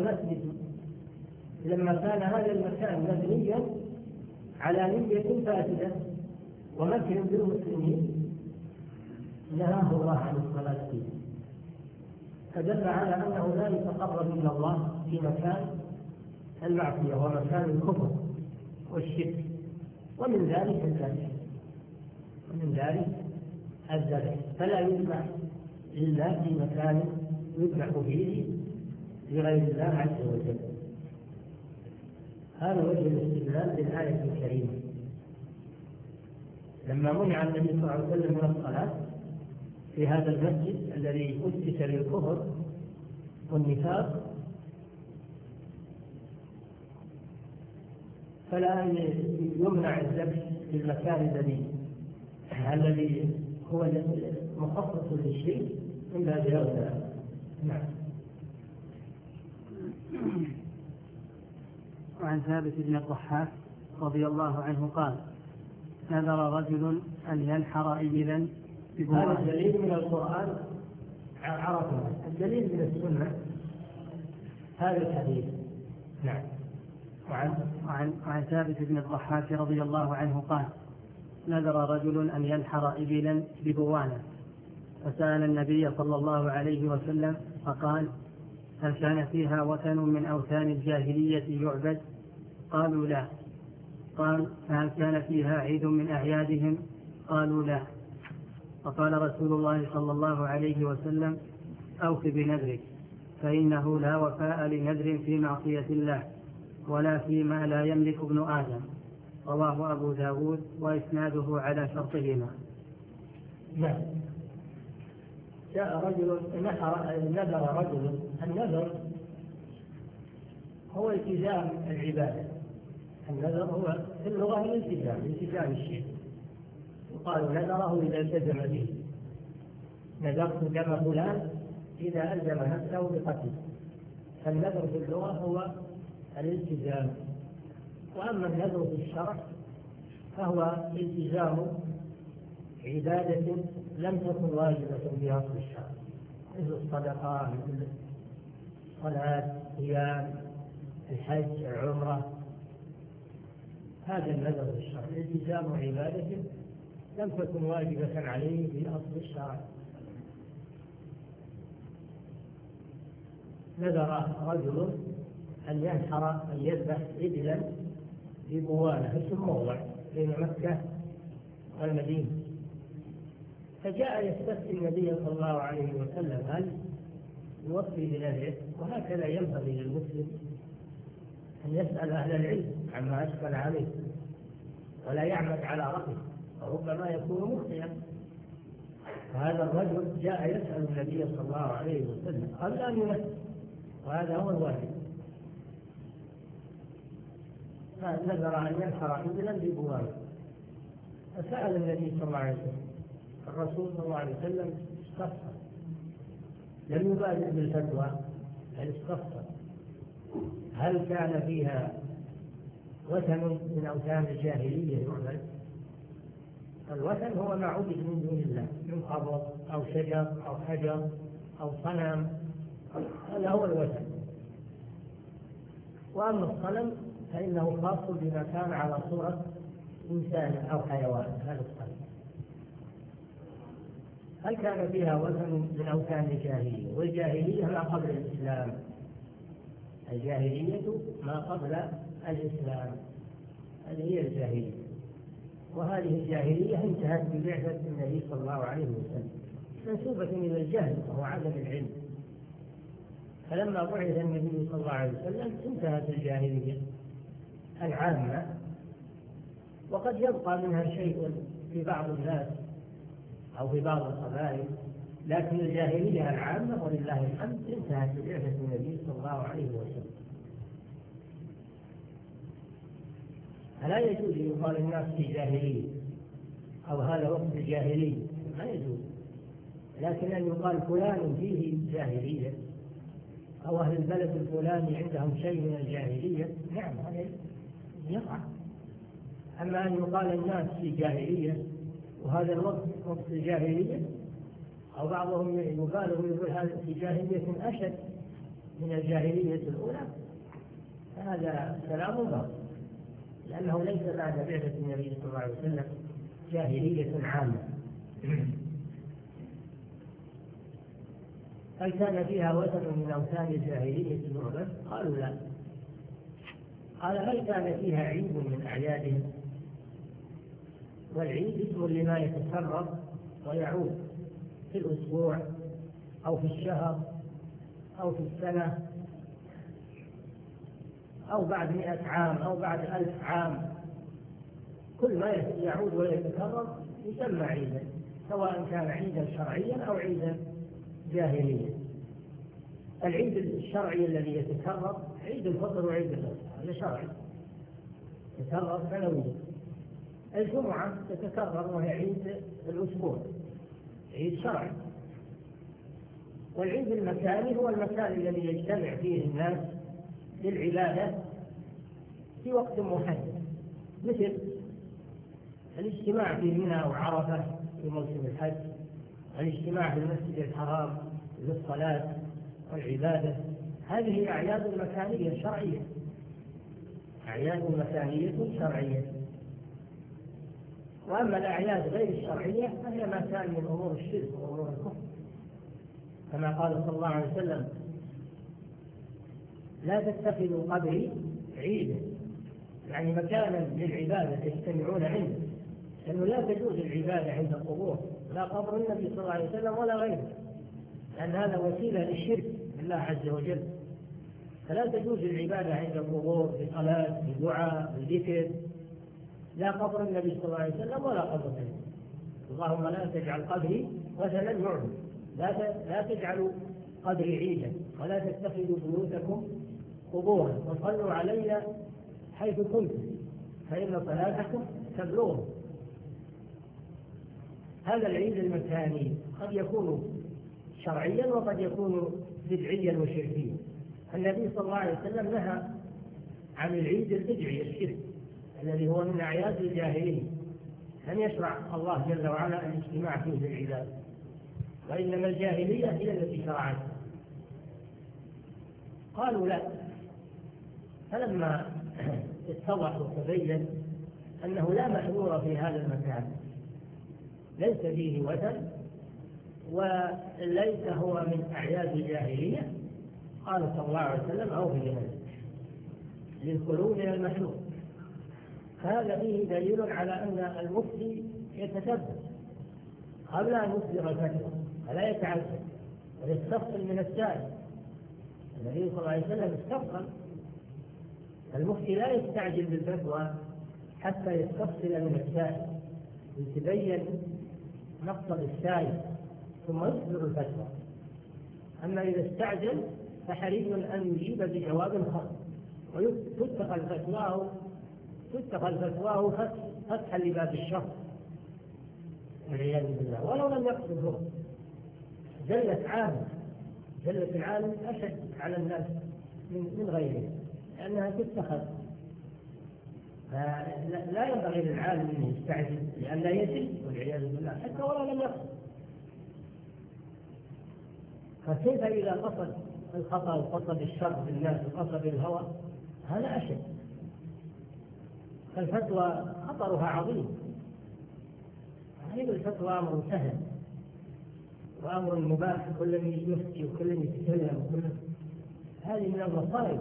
كان هذا المكان مبنيا على نية فاسدة ومكر بالمسلمين نهاه الله عن الصلاة فيه، فدل على أنه لا يتقرب إلى الله في مكان المعصية ومكان الكفر والشرك، ومن ذلك الكافر. من ذلك الذبح، فلا يذبح إلا في مكان يذبح فيه لغير الله عز وجل. هذا وجه الاستدلال بالآية الكريمة. لما منع النبي صلى الله عليه وسلم من الصلاة في هذا المسجد الذي أسس للكفر والنفاق، فلا يمنع الذبح في المكان الذي هو مخصص للشيء إلا بأولى. نعم. وعن ثابت بن الضحاك رضي الله عنه قال: نذر رجل أن ينحر إبلا هذا الدليل من القرآن عرفنا، الدليل من السنة هذا الحديث. نعم. وعن ثابت بن الضحاك رضي الله عنه قال: نذر رجل أن ينحر إبلا ببوانة، فسأل النبي صلى الله عليه وسلم فقال: هل كان فيها وثن من أوثان الجاهلية يعبد؟ قالوا لا. قال: فهل كان فيها عيد من أعيادهم؟ قالوا لا. فقال رسول الله صلى الله عليه وسلم: أوف بنذرك، فإنه لا وفاء لنذر في معصية الله ولا فيما لا يملك ابن آدم. رواه أبو داود وإسناده على شرطهما. نعم. جاء رجل نذر رجل. النذر هو التزام العبادة. النذر هو في اللغة التزام الشيء، يقال نذره إذا التزم به. نذرت دم فلان إذا ألزم نفسه بقتله. فالنذر في اللغة هو الالتزام. وأما النذر في الشرع فهو التزام عبادة لم تكن واجبة في أصل الشرع، مثل الصدقة، مثل الصلاة، الصيام، الحج، العمرة. هذا النذر في الشرع التزام عبادة لم تكن واجبة عليه في أصل الشرع. نذر رجل أن يذبح إبلا ببوانة، اسم موضع بين مكة والمدينة. فجاء يستفتي النبي صلى الله عليه وسلم هل يوفي بنذره. وهكذا ينبغي للمسلم أن يسأل أهل العلم عما أشكل عليه ولا يعمد على رأيه، وربما يكون مخطئا. فهذا الرجل جاء يسأل النبي صلى الله عليه وسلم قبل أن ينفذ، وهذا هو الواجب. فنذر أن ينحر إبلا ببوانة، فسأل النبي صلى الله عليه وسلم. الرسول صلى الله عليه وسلم استفسر، لم يبادر بالفتوى بل استفسر هل كان فيها وثن من أوثان الجاهلية يعبد. الوثن هو ما عبد من دون الله من قبر أو شجر أو حجر أو صنم، هذا هو الوثن. وأما الصنم فإنه خاص بما كان على صورة إنسان أو حيوان، هذا الصنم. هل كان فيها وثن من أوثان الجاهلية؟ والجاهلية ما قبل الإسلام، الجاهلية ما قبل الإسلام، هذه هي الجاهلية. وهذه الجاهلية انتهت ببعثة النبي صلى الله عليه وسلم، منسوبة إلى الجهل وهو عدم العلم. فلما بعث النبي صلى الله عليه وسلم انتهت الجاهلية العامة، وقد يبقى منها شيء في بعض الناس أو في بعض القبائل، لكن الجاهلية العامة ولله الحمد انتهت ببعثة النبي صلى الله عليه وسلم. فلا يجوز يقال الناس في جاهلية أو هذا وقت الجاهلية، ما يجوز. لكن أن يقال فلان فيه جاهلية أو أهل البلد الفلاني عندهم شيء من الجاهلية، نعم هذا يقع. أما أن يقال الناس في جاهلية وهذا الوقت وقت الجاهلية، أو بعضهم يبالغ ويقول هذا في جاهلية أشد من الجاهلية الأولى، فهذا كلام باطل، لأنه ليس بعد بعثة النبي صلى الله عليه وسلم جاهلية عامة. هل كان فيها وثن من أوثان الجاهلية يعبد؟ قالوا لا. قال هل كان فيها عيد من أعيادهم؟ والعيد اسم لما يتكرر ويعود في الأسبوع أو في الشهر أو في السنة أو بعد 100 عام أو بعد 1000 عام. كل ما يعود ويتكرر يسمى عيدا، سواء كان عيدا شرعيا أو عيدا جاهليا. العيد الشرعي الذي يتكرر عيد الفطر وعيد الأضحى، هذا شرعي يتكرر سنويا. الجمعة تتكرر وهي عيد الأسبوع، عيد شرعي. والعيد المكاني هو المكان الذي يجتمع فيه الناس للعبادة في وقت محدد، مثل الاجتماع في منى أو عرفة في موسم الحج، الاجتماع في المسجد الحرام للصلاة والعبادة. هذه أعياد مكانية شرعية، أعياد مكانية شرعية. وأما الأعياد غير الشرعية فهي ما كان من أمور الشرك وأمور الكفر، كما قال صلى الله عليه وسلم: لا تتخذوا قبري عيدا، يعني مكانا للعبادة يجتمعون عنده، لأنه لا تجوز العبادة عند القبور، لا قبر النبي صلى الله عليه وسلم ولا غيره، لأن هذا وسيلة للشرك بالله عز وجل. فلا تجوز العبادة عند القبور بصلاة بدعاء بذكر، لا قبر النبي صلى الله عليه وسلم ولا قبر غيره. اللهم لا تجعل قبري وثنا يعبد، لا تجعلوا قبري عيدا، ولا تتخذوا بيوتكم قبورا، وصلوا علي حيث كنتم فإن صلاتكم تبلغ. هذا العيد المكاني قد يكون شرعيا وقد يكون بدعيا وشركيا. النبي صلى الله عليه وسلم نهى عن العيد البدعي الشرك الذي هو من أعياد الجاهلية، لم يشرع الله جل وعلا الاجتماع فيه للعباد، وإنما الجاهلية هي التي شرعتها. قالوا لا، فلما اتضح وتبين أنه لا محظور في هذا المكان، ليس فيه وثن وليس هو من أعياد الجاهلية، قال صلى الله عليه وسلم: أوفوا بذلك للخلود من المحظور. فهذا فيه دليل على أن المفتي يتثبت قبل أن يصدر الفتوى، فلا يتعجل ويستفصل من السائل. النبي صلى الله عليه وسلم استفصل، المفتي لا يستعجل بالفتوى حتى يستفصل من السائل ويتبين مقصد السائل ثم يصدر الفتوى. أما إذا استعجل فحري أن يجيب بجواب خاص وتتخذ فتواه فتحا لباب الشر والعياذ بالله، ولو لم يقصد هو. جلت العالم أشد على الناس من غيره، لأنها تتخذ. لا ينبغي للعالم أن يستعجل لأن لا يجل والعياذ بالله حتى ولو لم يقصد. فكيف إذا قصد الخطأ وقصد الشر بالناس وقصد الهوى؟ هذا أشد. فالفتوى خطرها عظيم. هذه الفتوى أمر سهل وأمر مباح، كل يفتي وكل يتكلم، هذه من المصائب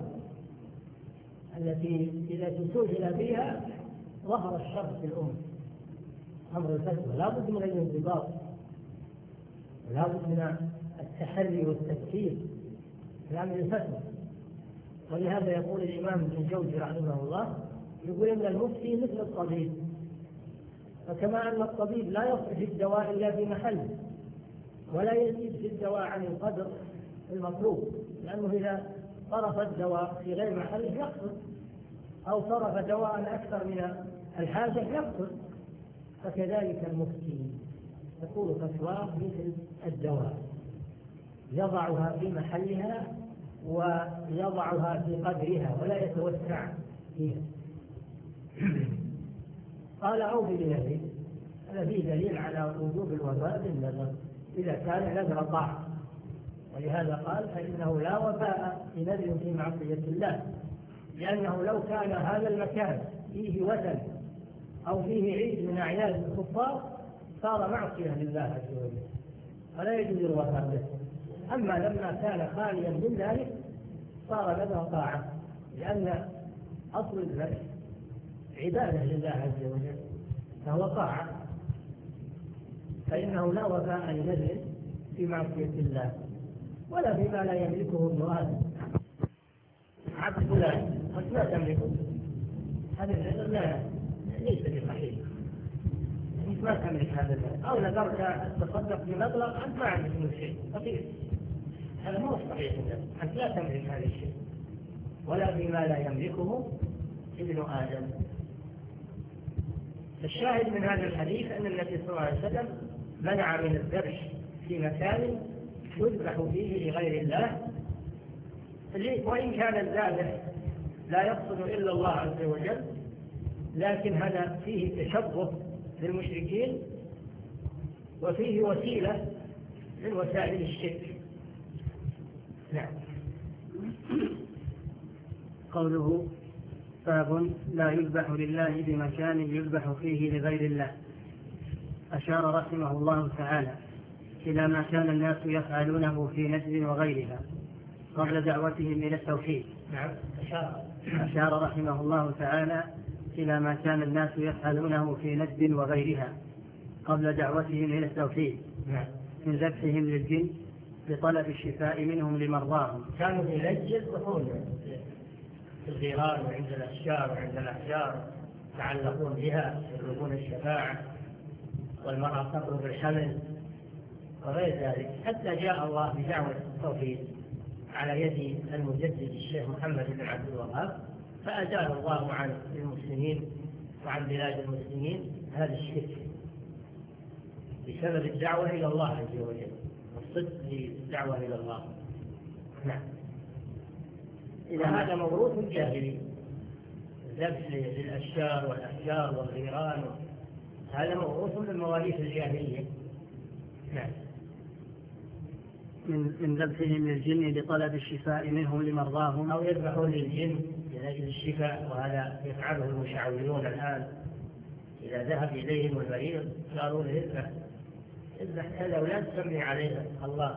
التي إذا تسجل فيها ظهر الشر في الأمة. أمر الفتوى لا بد من الانضباط ولا بد من التحري والتفكير في أمر الفتوى. ولهذا يقول الإمام ابن الجوزي رحمه الله، يقول إن المفتي مثل الطبيب، فكما أن الطبيب لا يصرف الدواء إلا في محله ولا يزيد في الدواء عن القدر المطلوب، لأنه إذا صرف الدواء في غير محله يقصر، أو صرف دواء أكثر من الحاجة يقصر، فكذلك المفتي تكون فتواه مثل الدواء، يضعها في محلها ويضعها في قدرها ولا يتوسع فيها. قال: أو بنذر، هذا فيه دليل على وجوب الوفاء بالنذر إذا كان نذر طاعة، ولهذا قال: فإنه لا وفاء بنذر في معصية الله، لأنه لو كان هذا المكان فيه وثن أو فيه عيد من أعياد الكفار صار معصية لله عز وجل فلا يجوز الوفاء به. أما لما كان خاليا من ذلك صار نذر طاعة، لأن أصل الذبح عبادة لله عز وجل، فهو طاعة، فإنه لا وفاء لنذر في معصية الله ولا فيما لا يملكه ابن آدم. عبد فلان قد لا تملكه، هذا النذر لا ليس بصحيح، أنت ما تملك هذا النذر، أو نذرت تصدق بمبلغ أنت ما عندك منه شيء فقير، هذا مو صحيح، أنت لا تملك هذا الشيء ولا فيما لا يملكه ابن آدم. الشاهد من هذا الحديث أن النبي صلى الله عليه وسلم منع من الذبح في مكان يذبح فيه لغير الله، وإن كان الذابح لا يقصد إلا الله عز وجل، لكن هذا فيه تشبه بالمشركين وفيه وسيلة من وسائل الشرك. نعم. قوله باب لا يذبح لله بمكان يذبح فيه لغير الله، أشار رحمه الله تعالى إلى ما كان الناس يفعلونه في نجد وغيرها قبل دعوتهم إلى التوحيد. نعم. أشار رحمه الله تعالى إلى ما كان الناس يفعلونه في نجد وغيرها قبل دعوتهم إلى التوحيد من ذبحهم للجن لطلب الشفاء منهم لمرضاهم. كانوا في نجد يذبحون في الغيران وعند الأشجار وعند الأحجار، يتعلقون بها يطلبون الشفاعة، والمرأة تطلب الحمل وغير ذلك، حتى جاء الله بدعوة التوحيد على يد المجدد الشيخ محمد بن عبد الوهاب، فأزال الله عن المسلمين وعن بلاد المسلمين هذا الشرك بسبب الدعوة إلى الله عز وجل والصدق للدعوة إلى الله. نعم. هذا موروث جاهلي، الذبح للأشجار والأحجار والغيران، هذا موروث من مواريث الجاهلية. نعم. من ذبحهم للجن لطلب الشفاء منهم لمرضاهم، أو يذبحون للجن لأجل الشفاء، وهذا يفعله المشعوذون الآن، إذا ذهب إليهم المريض قالوا له اذبح كذا ولا تسمي عليه الله،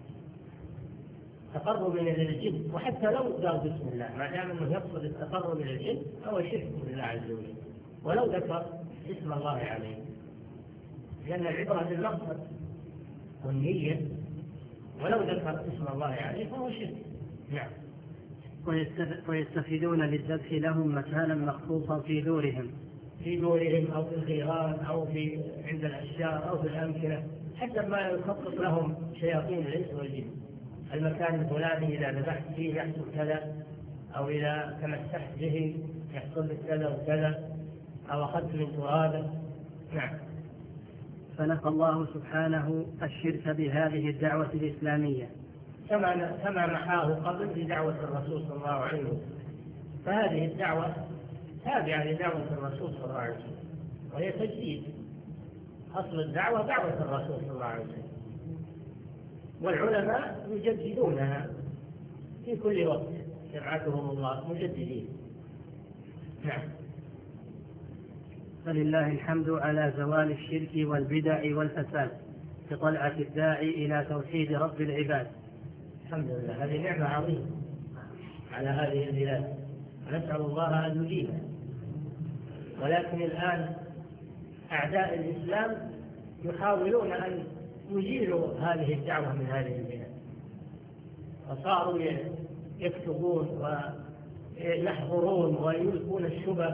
تقرب إلى الجن، وحتى لو قال بسم الله ما دام أنه يقصد التقرب إلى الجن فهو شرك بالله عز وجل، ولو ذكر اسم الله عليه، لأن العبرة بالمقصد والنية، ولو ذكر اسم الله عليه فهو شرك. نعم. ويستفيدون للذبح لهم مكانا مخصوصا في دورهم أو في الغيران أو عند الأشجار أو في الأمكنة، حتى ما يخطط لهم شياطين الإنس والجن، المكان الفلاني إذا ذبحت فيه يحصل كذا، أو إذا تمسحت به يحصل لك كذا وكذا، أو أخذت من ترابه. نعم. فنفى الله سبحانه الشرك بهذه الدعوة الإسلامية كما محاه قبل بدعوة الرسول صلى الله عليه وسلم، فهذه الدعوة تابعة لدعوة الرسول صلى الله عليه وسلم، وهي تجديد. أصل الدعوة دعوة الرسول صلى الله عليه وسلم، والعلماء يجددونها في كل وقت، يبعثهم الله مجددين. نعم. فلله الحمد على زوال الشرك والبدع والفساد بطلعة الداعي إلى توحيد رب العباد. الحمد لله، هذه نعمة عظيمة على هذه البلاد، نسأل الله أن يجيبها. ولكن الآن أعداء الإسلام يحاولون أن يزيلوا هذه الدعوة من هذه البلاد، فصاروا يكتبون ويحضرون ويلقون الشبه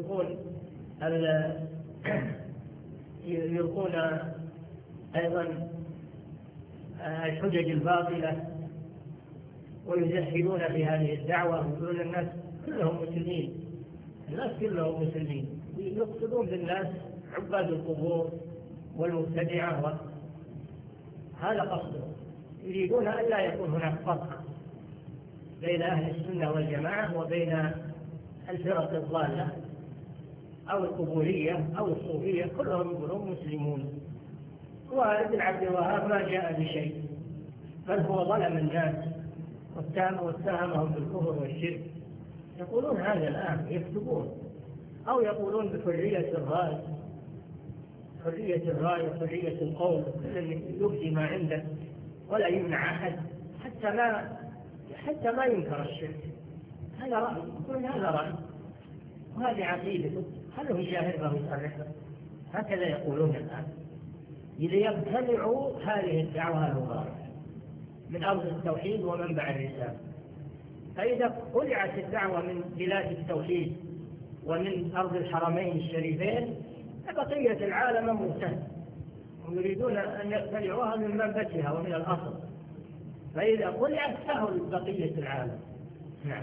ويلقون أيضا الحجج الباطلة، ويزهدون في هذه الدعوة ويقولون الناس كلهم مسلمين، الناس كلهم مسلمين، يقصدون بالناس عباد القبور والمبتدعة، هذا قصدهم، يريدون أن لا يكون هناك فرق بين أهل السنة والجماعة وبين الفرق الضالة أو القبورية أو الصوفية، كلهم يقولون مسلمون. وابن عبد الوهاب ما جاء بشيء، بل هو ظلم الناس واتهمهم بالكفر والشرك. يقولون هذا الآن، يكتبون أو يقولون بحرية الرأي، حرية الرأي وحرية القول، يبدي ما عنده ولا يمنع أحد، حتى ما ينكر الشرك. هذا رأي، يقول هذا رأي وهذه عقيدته، هل هو جاهل ما هو يصرح؟ هكذا يقولون الآن ليبتلعوا هذه الدعوة المباركة من أرض التوحيد ومنبع الرسالة. فإذا قلعت الدعوة من بلاد التوحيد ومن أرض الحرمين الشريفين فبقية العالم ممتد ويريدون أن يبتلعوها من منبتها ومن الأصل، فإذا قلعت سهل بقية العالم. نعم.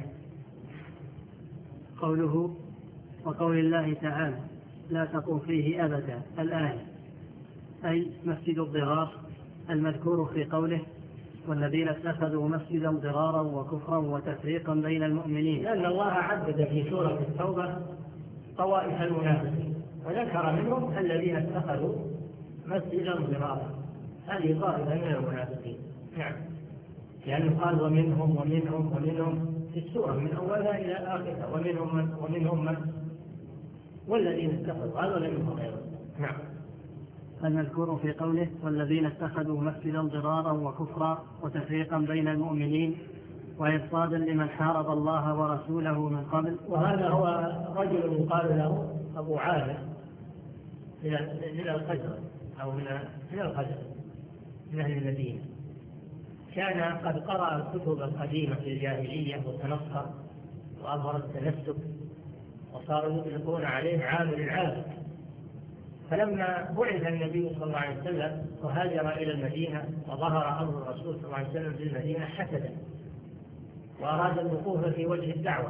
قوله وقول الله تعالى لا تقم فيه أبدا الآية، أي مسجد الضرار المذكور في قوله والذين اتخذوا مسجدا ضرارا وكفرا وتفريقا بين المؤمنين، لأن الله عدد في سورة التوبة طوائف المنافقين وذكر منهم الذين اتخذوا مسجدا ضرارا، هذه طائفة من المنافقين. نعم. لأنه قال ومنهم ومنهم ومنهم في السورة من أولها إلى آخرها ومنهم من والذين اتخذوا، هذا لم يكن غيره. نعم. المذكور في قوله والذين اتخذوا مسجدا ضرارا وكفرا وتفريقا بين المؤمنين وإرصادا لمن حارب الله ورسوله من قبل. وهذا هو رجل يقال له أبو عامر من الخزرج أو من الخزرج من أهل المدينة، كان قد قرأ الكتب القديمة في الجاهلية وتنصر وأظهر التنسك وصاروا يطلقون عليه عامر العابد. فلما بعث النبي صلى الله عليه وسلم وهاجر إلى المدينة وظهر أمر الرسول صلى الله عليه وسلم في المدينة حسدا وأراد الوقوف في وجه الدعوة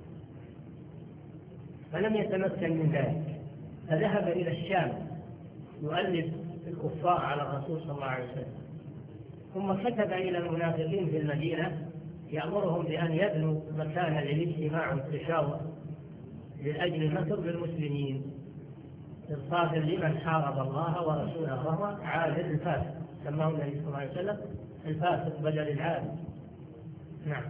فلم يتمكن من ذلك، فذهب إلى الشام يؤلف الكفار على الرسول صلى الله عليه وسلم، ثم كتب إلى المنافقين في المدينة يأمرهم بأن يبنوا مكانا للاجتماع والتشاور لأجل النصر للمسلمين إرصادا لمن حارب الله ورسوله وهو عابد الفاسق، سماه النبي صلى الله عليه وسلم الفاسق بدل العابد. نعم.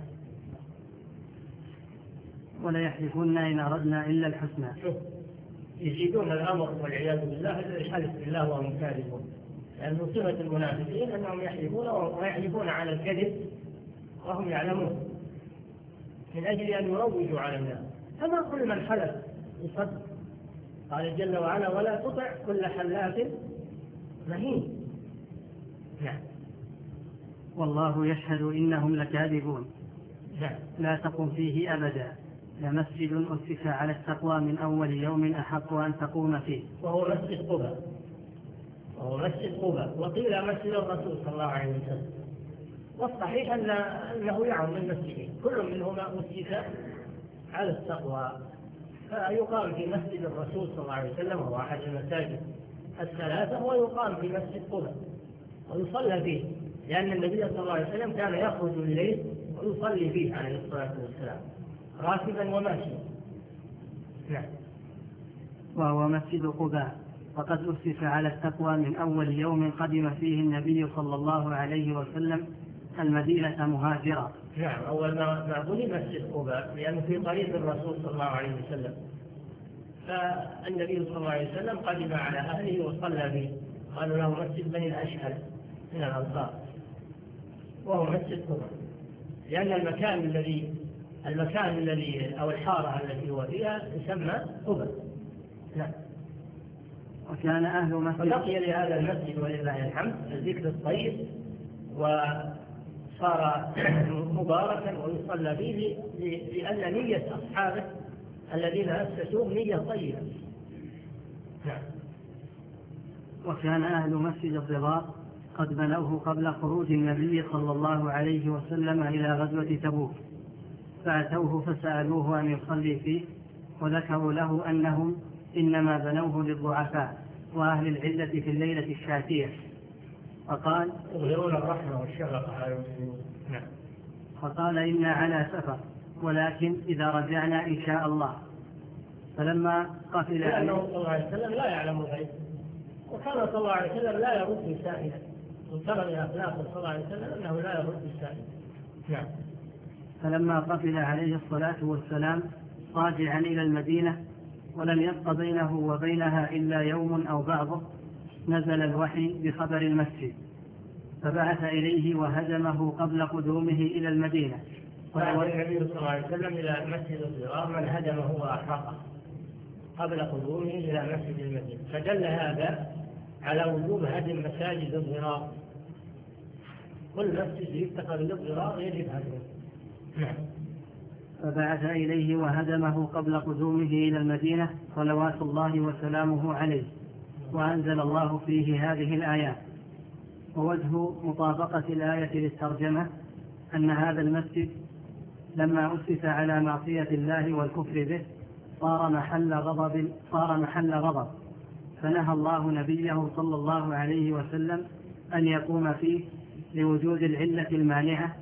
ولا يحلفون إن أردنا إلا الحسنى. يزيدون الأمر والعياذ بالله الحلف بالله وهم كاذبون، لأن صفة المنافقين أنهم يحلفون ويحلفون على الكذب وهم يعلمون من أجل أن يروجوا على الناس. فما كل من حلف يصدق، قال جل وعلا ولا تطع كل حلاف مهين. نعم. والله يشهد إنهم لكاذبون. نعم. لا تقم فيه أبدا لمسجد أسس على التقوى من أول يوم أحق أن تقوم فيه. وهو مسجد قباء، وقيل مسجد الرسول صلى الله عليه وسلم، والصحيح أنه يعم المسجدين كل منهما أسس على التقوى، فيقام في مسجد الرسول صلى الله عليه وسلم وهو أحد المساجد الثلاثة، ويقام في مسجد قباء ويصلى فيه، لأن النبي صلى الله عليه وسلم كان يخرج الليل ويصلي فيه عليه الصلاة والسلام راكبا وماشيا. نعم. وهو مسجد قباء وقد أسس على التقوى من أول يوم قدم فيه النبي صلى الله عليه وسلم المدينة مهاجرا. نعم. أول ما بني مسجد قباء لأنه في طريق الرسول صلى الله عليه وسلم، فالنبي صلى الله عليه وسلم قدم على أهله وصلى فيه، قالوا له مسجد بني الأشهل من الأنصار، وهو مسجد قباء لأن المكان الذي أو الحارة التي هو فيها يسمى قباء. نعم. وكان أهل مسجد فبقي لهذا المسجد ولله الحمد الذكر الطيب وصار مباركا ويصلى فيه لأن نية أصحابه الذين أسسوه نية طيبة. نعم. وكان أهل مسجد الضرار قد بنوه قبل خروج النبي صلى الله عليه وسلم إلى غزوة تبوك، فأتوه فسألوه أن يصلي فيه، وذكروا له أنهم إنما بنوه للضعفاء وأهل العزة في الليلة الشاتية، فقال يظهرون الرحمة والشفقة على المسلمين. نعم. فقال إنا على سفر ولكن إذا رجعنا إن شاء الله. فلما قفل لأنه صلى الله عليه وسلم لا يعلم الغيب، وكان صلى الله عليه وسلم لا يرد سائلا، وكان من أخلاقه صلى الله عليه وسلم أنه لا يرد سائلا. نعم. فلما قفل عليه الصلاة والسلام راجعا إلى المدينة ولم يبق بينه وبينها إلا يوم أو بعضه، نزل الوحي بخبر المسجد فبعث إليه وهدمه قبل قدومه إلى المدينة. فأوى النبي صلى الله عليه وسلم إلى مسجد الضرار من هدمه وأحرقه، قبل قدومه إلى مسجد المدينة، فدل هذا على وجوب هدم مساجد الضرار. كل مسجد يفتقر للضرار يجب هدمه. فبعث إليه وهدمه قبل قدومه إلى المدينة صلوات الله وسلامه عليه، وأنزل الله فيه هذه الآيات. ووجه مطابقة الآية للترجمة أن هذا المسجد لما أسس على معصية الله والكفر به صار محل غضب، فنهى الله نبيه صلى الله عليه وسلم أن يقوم فيه لوجود العلة المانعة،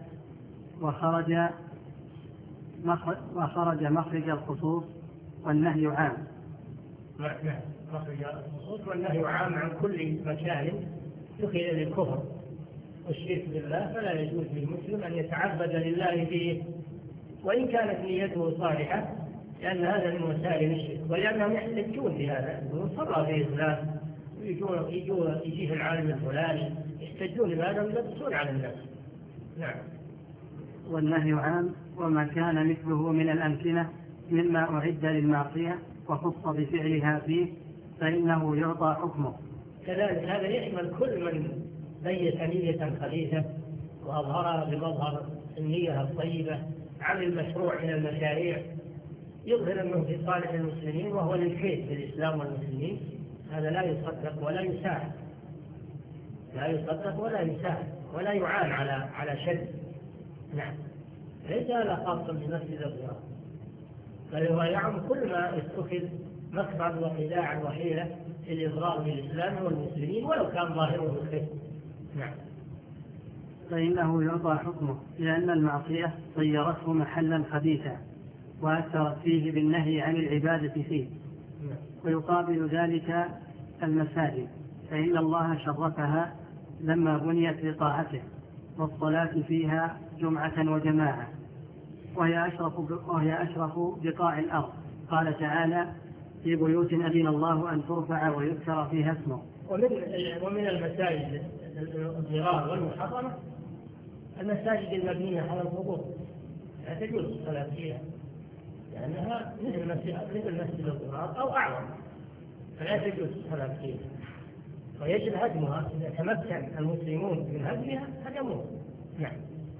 وخرج مخرج الخصوص والنهي عام. مخرج الخصوص والنهي عام عن كل مكان دخل للكفر والشرك بالله، فلا يجوز للمسلم أن يتعبد لله فيه وإن كانت نيته صالحة، لأن هذا من وسائل الشرك، ولأنهم يحتجون بهذا صلى في الإسلام، يجيه العالم الفلاني يحتجون بهذا ويلبسون على الناس. نعم. والنهي عام وما كان مثله من الأمكنة مما أعد للمعصية وخص بفعلها فيه فإنه يعطى حكمه. كذلك هذا يشمل كل من بيت نية خبيثة وأظهرها بمظهر النية الطيبة عن المشروع من المشاريع، يظهر أنه في صالح المسلمين وهو للكيد بالإسلام والمسلمين، هذا لا يصدق ولا يساعد، ولا يعان على شد. نعم. ليس هذا خاصا بمسجد الضرار، بل هو يعم كل ما اتخذ مقصد وخداع وحيلة للإضرار بالإسلام والمسلمين ولو كان ظاهره الخير. نعم. فإنه يعطى حكمه لأن المعصية صيرته محلا خبيثا وأثرت فيه بالنهي عن العبادة فيه. ويقابل ذلك المساجد، فإن الله شرفها لما بنيت لطاعته والصلاة فيها جمعة وجماعة، وهي أشرف بقاع الأرض. قال تعالى: في بيوت أذن الله أن ترفع ويذكر فيها اسمه. ومن المساجد الضرار والمحرمة المساجد المبنية على القبور، لا تجوز الصلاة فيها لأنها مثل مسجد الضرار أو أعظم، فلا تجوز الصلاة فيها ويجب هدمها. إذا تمكن المسلمون من هدمها هدموها. نعم.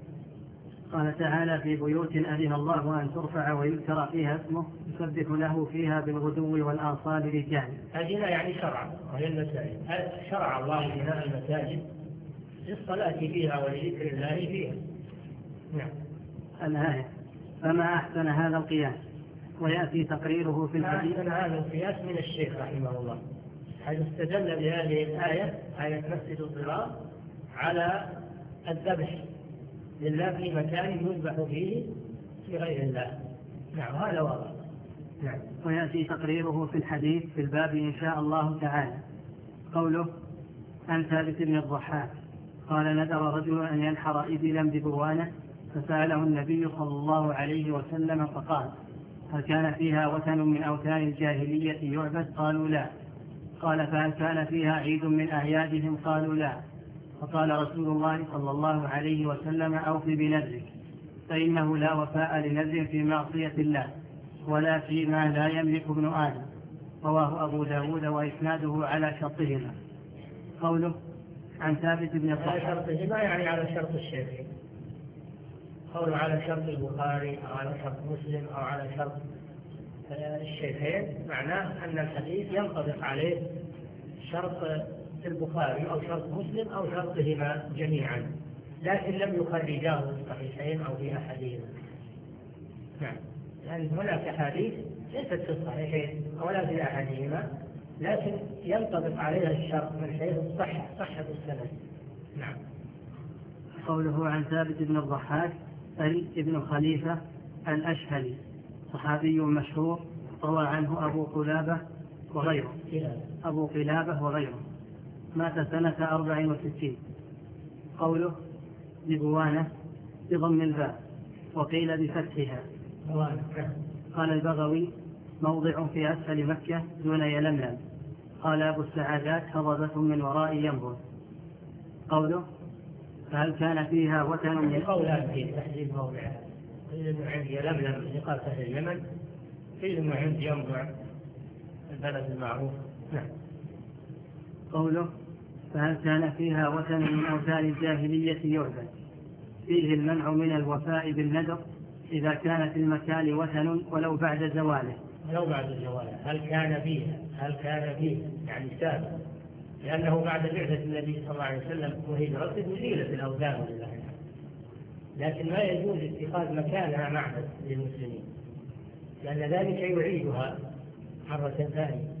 قال تعالى: في بيوت أذن الله أن ترفع ويذكر فيها اسمه يسبح له فيها بالغدو والآصال رجال. هذه يعني شرع، وهي المساجد شرع الله بناء المساجد للصلاة فيها ولذكر الله فيها. نعم. الآية: فما أحسن هذا القياس. ويأتي تقريره في الحديث. أحسن هذا القياس من الشيخ رحمه الله، حيث استدل بهذه الآية، آية مسجد الضرار، على الذبح لله في مكان يذبح فيه في غير الله. نعم، هذا واضح. نعم. ويأتي تقريره في الحديث في الباب إن شاء الله تعالى. قوله: عن ثابت بن الضحاك قال: نذر رجل أن ينحر إبلا ببوانة، فسأله النبي صلى الله عليه وسلم فقال: هل كان فيها وثن من أوثان الجاهلية يعبد؟ قالوا: لا. قال: فهل كان فيها عيد من أعيادهم؟ قالوا: لا. فقال رسول الله صلى الله عليه وسلم: أوف بنذرك، فإنه لا وفاء لنذر في معصية الله ولا فيما لا يملك ابن آدم. رواه أبو داود وإسناده على شرطهما. قوله: عن ثابت بن الضحاك. على شرطهما يعني على شرط الشيخين. قوله على شرط البخاري أو على شرط مسلم أو على شرط الشيخين معناه أن الحديث ينطبق عليه شرط البخاري أو شرط مسلم أو شرطهما جميعا، لكن لم يخرجاه في الصحيحين أو في أحدهما. نعم. يعني هناك أحاديث ليست في الصحيحين ولا في أحدهما، لكن ينطبق عليها الشرط من حيث صحة السند. نعم. قوله: عن ثابت بن الضحاك أي ابن خليفة الأشهلي، صحابي مشهور، روى عنه أبو قلابة وغيره، مات سنة 64. قوله: ببوانة بضم الباء وقيل بفتحها. قال البغوي: موضع في أسفل مكة دون يلملم. قال أبو السعادات: هضبة من وراء ينبت. قوله: فهل كان فيها وثن من قولان في تحديد موضعها، قيل إنه عند يلملم لقاء أهل اليمن، قيل إنه عند ينبع البلد المعروف. نعم. قوله فهل كان فيها وثن من أوثان الجاهلية يعبد فيه المنع من الوفاء بالنذر إذا كان في المكان وثن ولو بعد زواله. ولو بعد زواله. هل كان فيه يعني سابق، لأنه بعد بعثة النبي صلى الله عليه وسلم وهجرته أزيلت الأوثان لله، لكن ما يجوز اتخاذ مكانها معبد للمسلمين، لأن ذلك يعيدها مرة ثانية.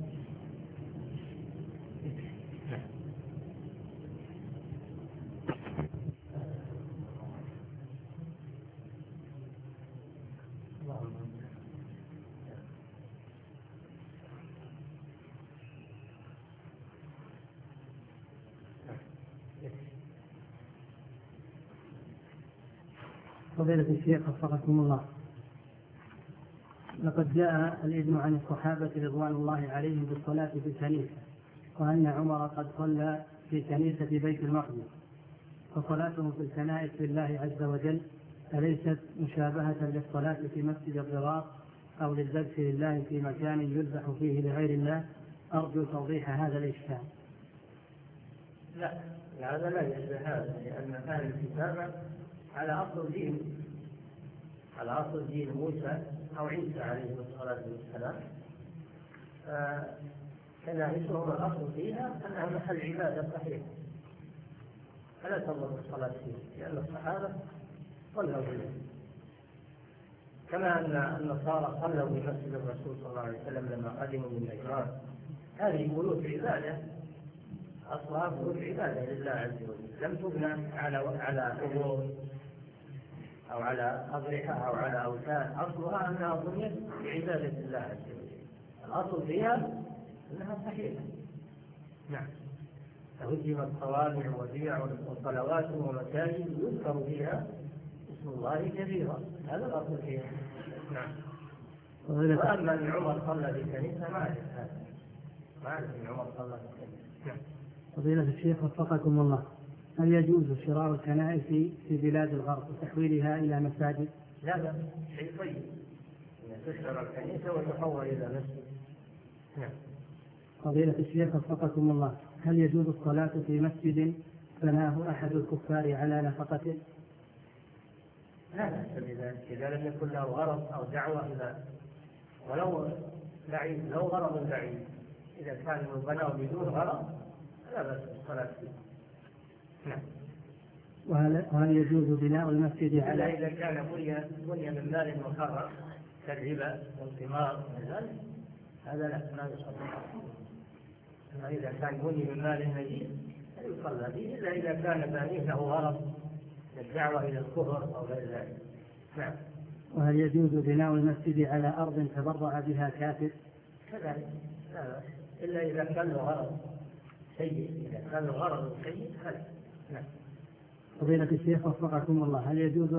فضيلة الشيخ وفقكم الله، لقد جاء الإذن عن الصحابة رضوان الله عليهم بالصلاة في الكنيسة، وأن عمر قد صلى في كنيسة بيت المقدس، فصلاتهم في الكنائس لله عز وجل أليست مشابهة للصلاة في مسجد الضرار أو للذبح لله في مكان يذبح فيه لغير الله؟ أرجو توضيح هذا الإشكال. لا، هذا لا يشبه هذا، لأن أهل الكتاب على أصل دين موسى أو عيسى عليه الصلاة والسلام، كنائسهم الأصل فيها أنها محل عبادة صحيحة، فلا تضر الصلاة فيه، لأن الصحابة صلوا به، كما أن النصارى صلوا بمسجد الرسول صلى الله عليه وسلم لما قدموا من نجران. هذه بيوت عبادة، أصلها بيوت عبادة لله عز وجل، لم تبنى على قبور أو على أضرحة أو على أوثان، أصلها أنها بنيت بعبادة الله عز وجل، الأصل فيها أنها صحيحة. نعم. فهدمت صوامع وبيع وصلوات ومساجد يذكر فيها اسم الله كثيرا، هذا الأصل فيها. نعم. وأما أن عمر صلى في الكنيسة ما أعرف هذا، ما أعرف أن عمر صلى في الكنيسة. نعم. فضيلة الشيخ وفقكم الله، هل يجوز شراء الكنائس في بلاد الغرب وتحويلها إلى مساجد؟ لا، شيء طيب أن تشترى الكنيسة وتحول إلى مسجد. نعم. فضيلة الشيخ وفقكم الله، هل يجوز الصلاة في مسجد بناه أحد الكفار على نفقته؟ لا بأس بذلك إذا لم يكن له غرض أو دعوة إلى، ولو بعيد، لو غرض بعيد، إذا كان بناه بدون غرض لا بأس بالصلاة فيه. نعم. وهل يجوز بناء المسجد على إذا كان بني من مال مخرج كالربا والقمار وذلك، هذا لا يصلى. أما إذا كان بني من مال مجيد لا يصلى به، إلا إذا كان بانيه له غرض للدعوة إلى الكفر أو غير ذلك. نعم. وهل يجوز بناء المسجد على أرض تبرع بها كافر؟ كذلك لا بأس، إلا إذا كان له غرض سيء، إذا كان له غرض سيء هذا. نعم. فضيلة الشيخ وفقكم الله، هل يجوز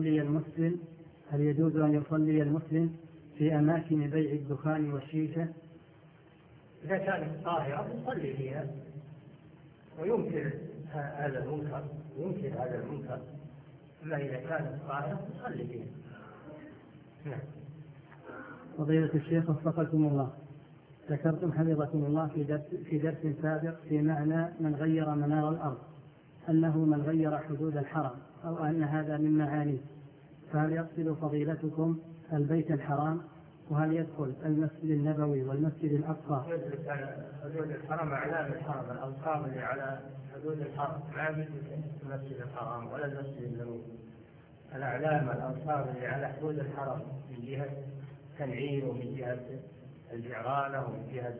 أن يصلي المسلم في أماكن بيع الدخان والشيشة؟ إذا كانت طاهرة يصلي فيها وينكر هذا المنكر، أما إذا كانت طاهرة يصلي فيها. نعم. فضيلة الشيخ وفقكم الله، ذكرتم حفظكم الله في درس سابق في معنى من غير منار الأرض أنه من غير حدود الحرم، أو أن هذا من معانيه، فهل يقصد فضيلتكم البيت الحرام؟ وهل يدخل المسجد النبوي والمسجد الأقصى؟ حدود الحرم أعلام الحرم، الأوصاف اللي على حدود الحرم لا مثل المسجد الحرام ولا المسجد النبوي. الأعلام الأوصاف اللي على حدود الحرم من جهة تنعيم ومن جهة الجعرانة ومن جهة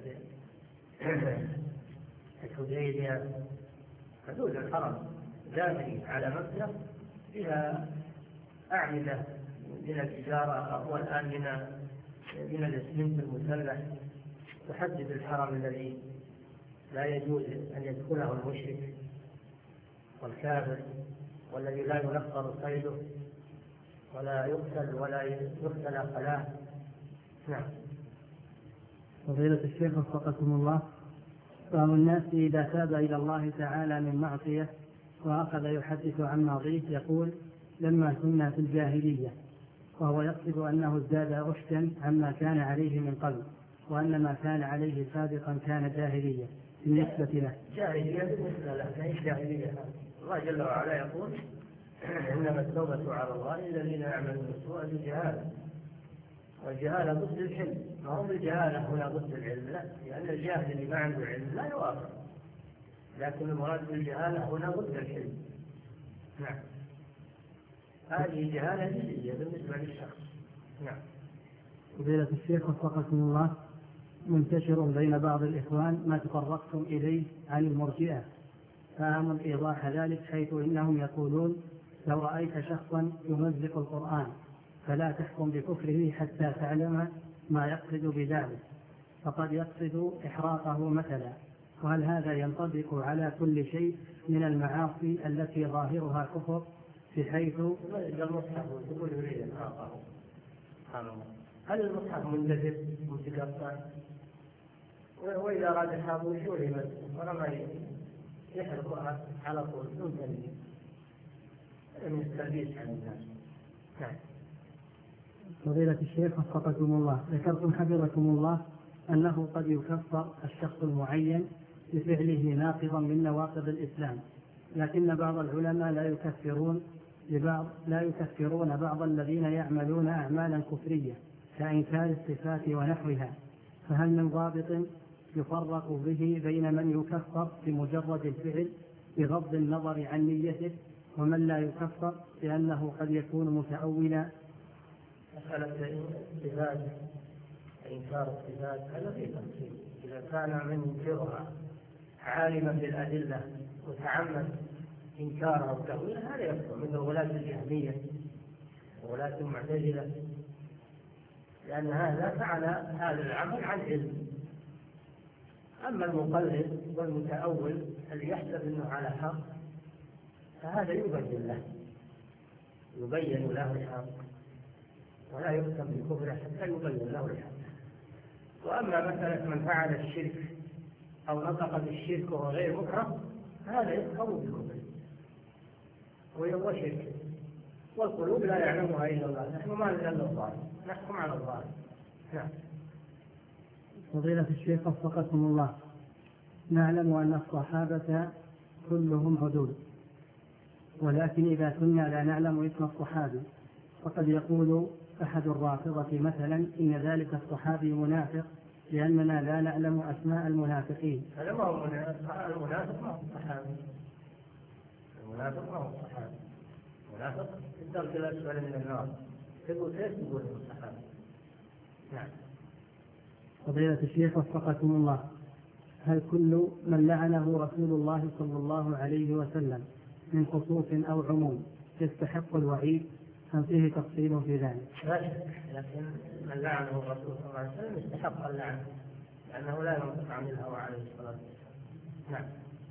الحديبية، حدود الحرم داخل على مكة فيها أعمدة من الإجارة والآن من الإسلام المسلح تحدد الحرم الذي لا يجوز أن يدخله المشرك والكافر، والذي لا ينفر صيده ولا يقتل ولا يقتل خلاه. نعم. فضيلة الشيخ وفقكم الله، بعض الناس إذا تاب إلى الله تعالى من معصية وأخذ يحدث عن ماضيه يقول لما كنا في الجاهلية، وهو يقصد أنه ازداد رشدا عما كان عليه من قبل، وأن ما كان عليه سابقا كان جاهلية بالنسبة له. جاهلية بالنسبة له، ليس جاهلية. الله جل وعلا يقول إنما التوبة على الله الذين يعملون السوء بجهالة، والجهالة ضد الحلم، ما هو الجهالة هنا ضد العلم، لا، لأن الجاهل اللي ما عنده علم لا يوافق، لكن المراد بالجهالة هنا ضد الحلم. نعم، هذه جهالة جزئية بالنسبة للشخص. نعم. فضيلة الشيخ وفقكم الله، منتشر بين بعض الإخوان ما تطرقتم إليه عن المرجئة، فأهم إيضاح ذلك، حيث إنهم يقولون لو رأيت شخصا يمزق القرآن فلا تحكم بكفره حتى تعلم ما يقصد بذلك، فقد يقصد إحراقه مثلا، وهل هذا ينطبق على كل شيء من المعاصي التي ظاهرها كفر، بحيث المصحف تقول يريد إحراقه؟ سبحان الله، هل المصحف مندثر متقطع؟ وإذا أراد إحراقه شو ولما يحرق على طول دون تنبيه، من التلبيس عن الناس. نعم. فضيلة الشيخ وفقكم الله، ذكرتم حفظكم الله أنه قد يكفر الشخص المعين بفعله ناقضا من نواقض الإسلام، لكن بعض العلماء لا يكفرون بعض الذين يعملون أعمالا كفرية كإنكار الصفات ونحوها، فهل من ضابط يفرق به بين من يكفر بمجرد الفعل بغض النظر عن نيته ومن لا يكفر لأنه قد يكون متأولا؟ مسألة الصفات، إنكار الصفات هذا في تفصيل. إذا كان من ينكرها عالما بالأدلة وتعمد إنكارها وتأويلها هذا يكفر، مثل غلاة الجهمية وغلاة المعتزلة، لأن هذا فعل هذا العمل عن علم. أما المقلد والمتأول اللي يحسب أنه على حق فهذا يبين له الحق ولا يحكم بكفره حتى يبين له الحق. وأما مسألة من فعل الشرك أو نطق بالشرك وهو غير مكره هذا يحكم بالكفر وهو شرك، والقلوب لا يعلمها إلا الله، نحن ما نزل الظاهر، نحكم على الظاهر. نعم. فضيلة الشيخ وفقكم الله، نعلم أن الصحابة كلهم عدول، ولكن إذا كنا لا نعلم اسم الصحابي فقد يقول أحد الرافضة مثلا إن ذلك الصحابي منافق لأننا لا نعلم أسماء المنافقين. هذا ما هو المنافق، ما هو الصحابي. المنافق ما هو الصحابي، المنافق في الدرك الأسفل من النار، تقول كيف تقول الصحابي؟ نعم. فضيلة الشيخ وفقكم الله، هل كل من لعنه رسول الله صلى الله عليه وسلم من خصوص أو عموم يستحق الوعيد أم فيه تفصيل في ذلك؟ لا شك، لكن من لعنه الرسول صلى الله عليه وسلم يستحق اللعن لأنه لا ينطق عن الهوى عليه الصلاة والسلام. نعم.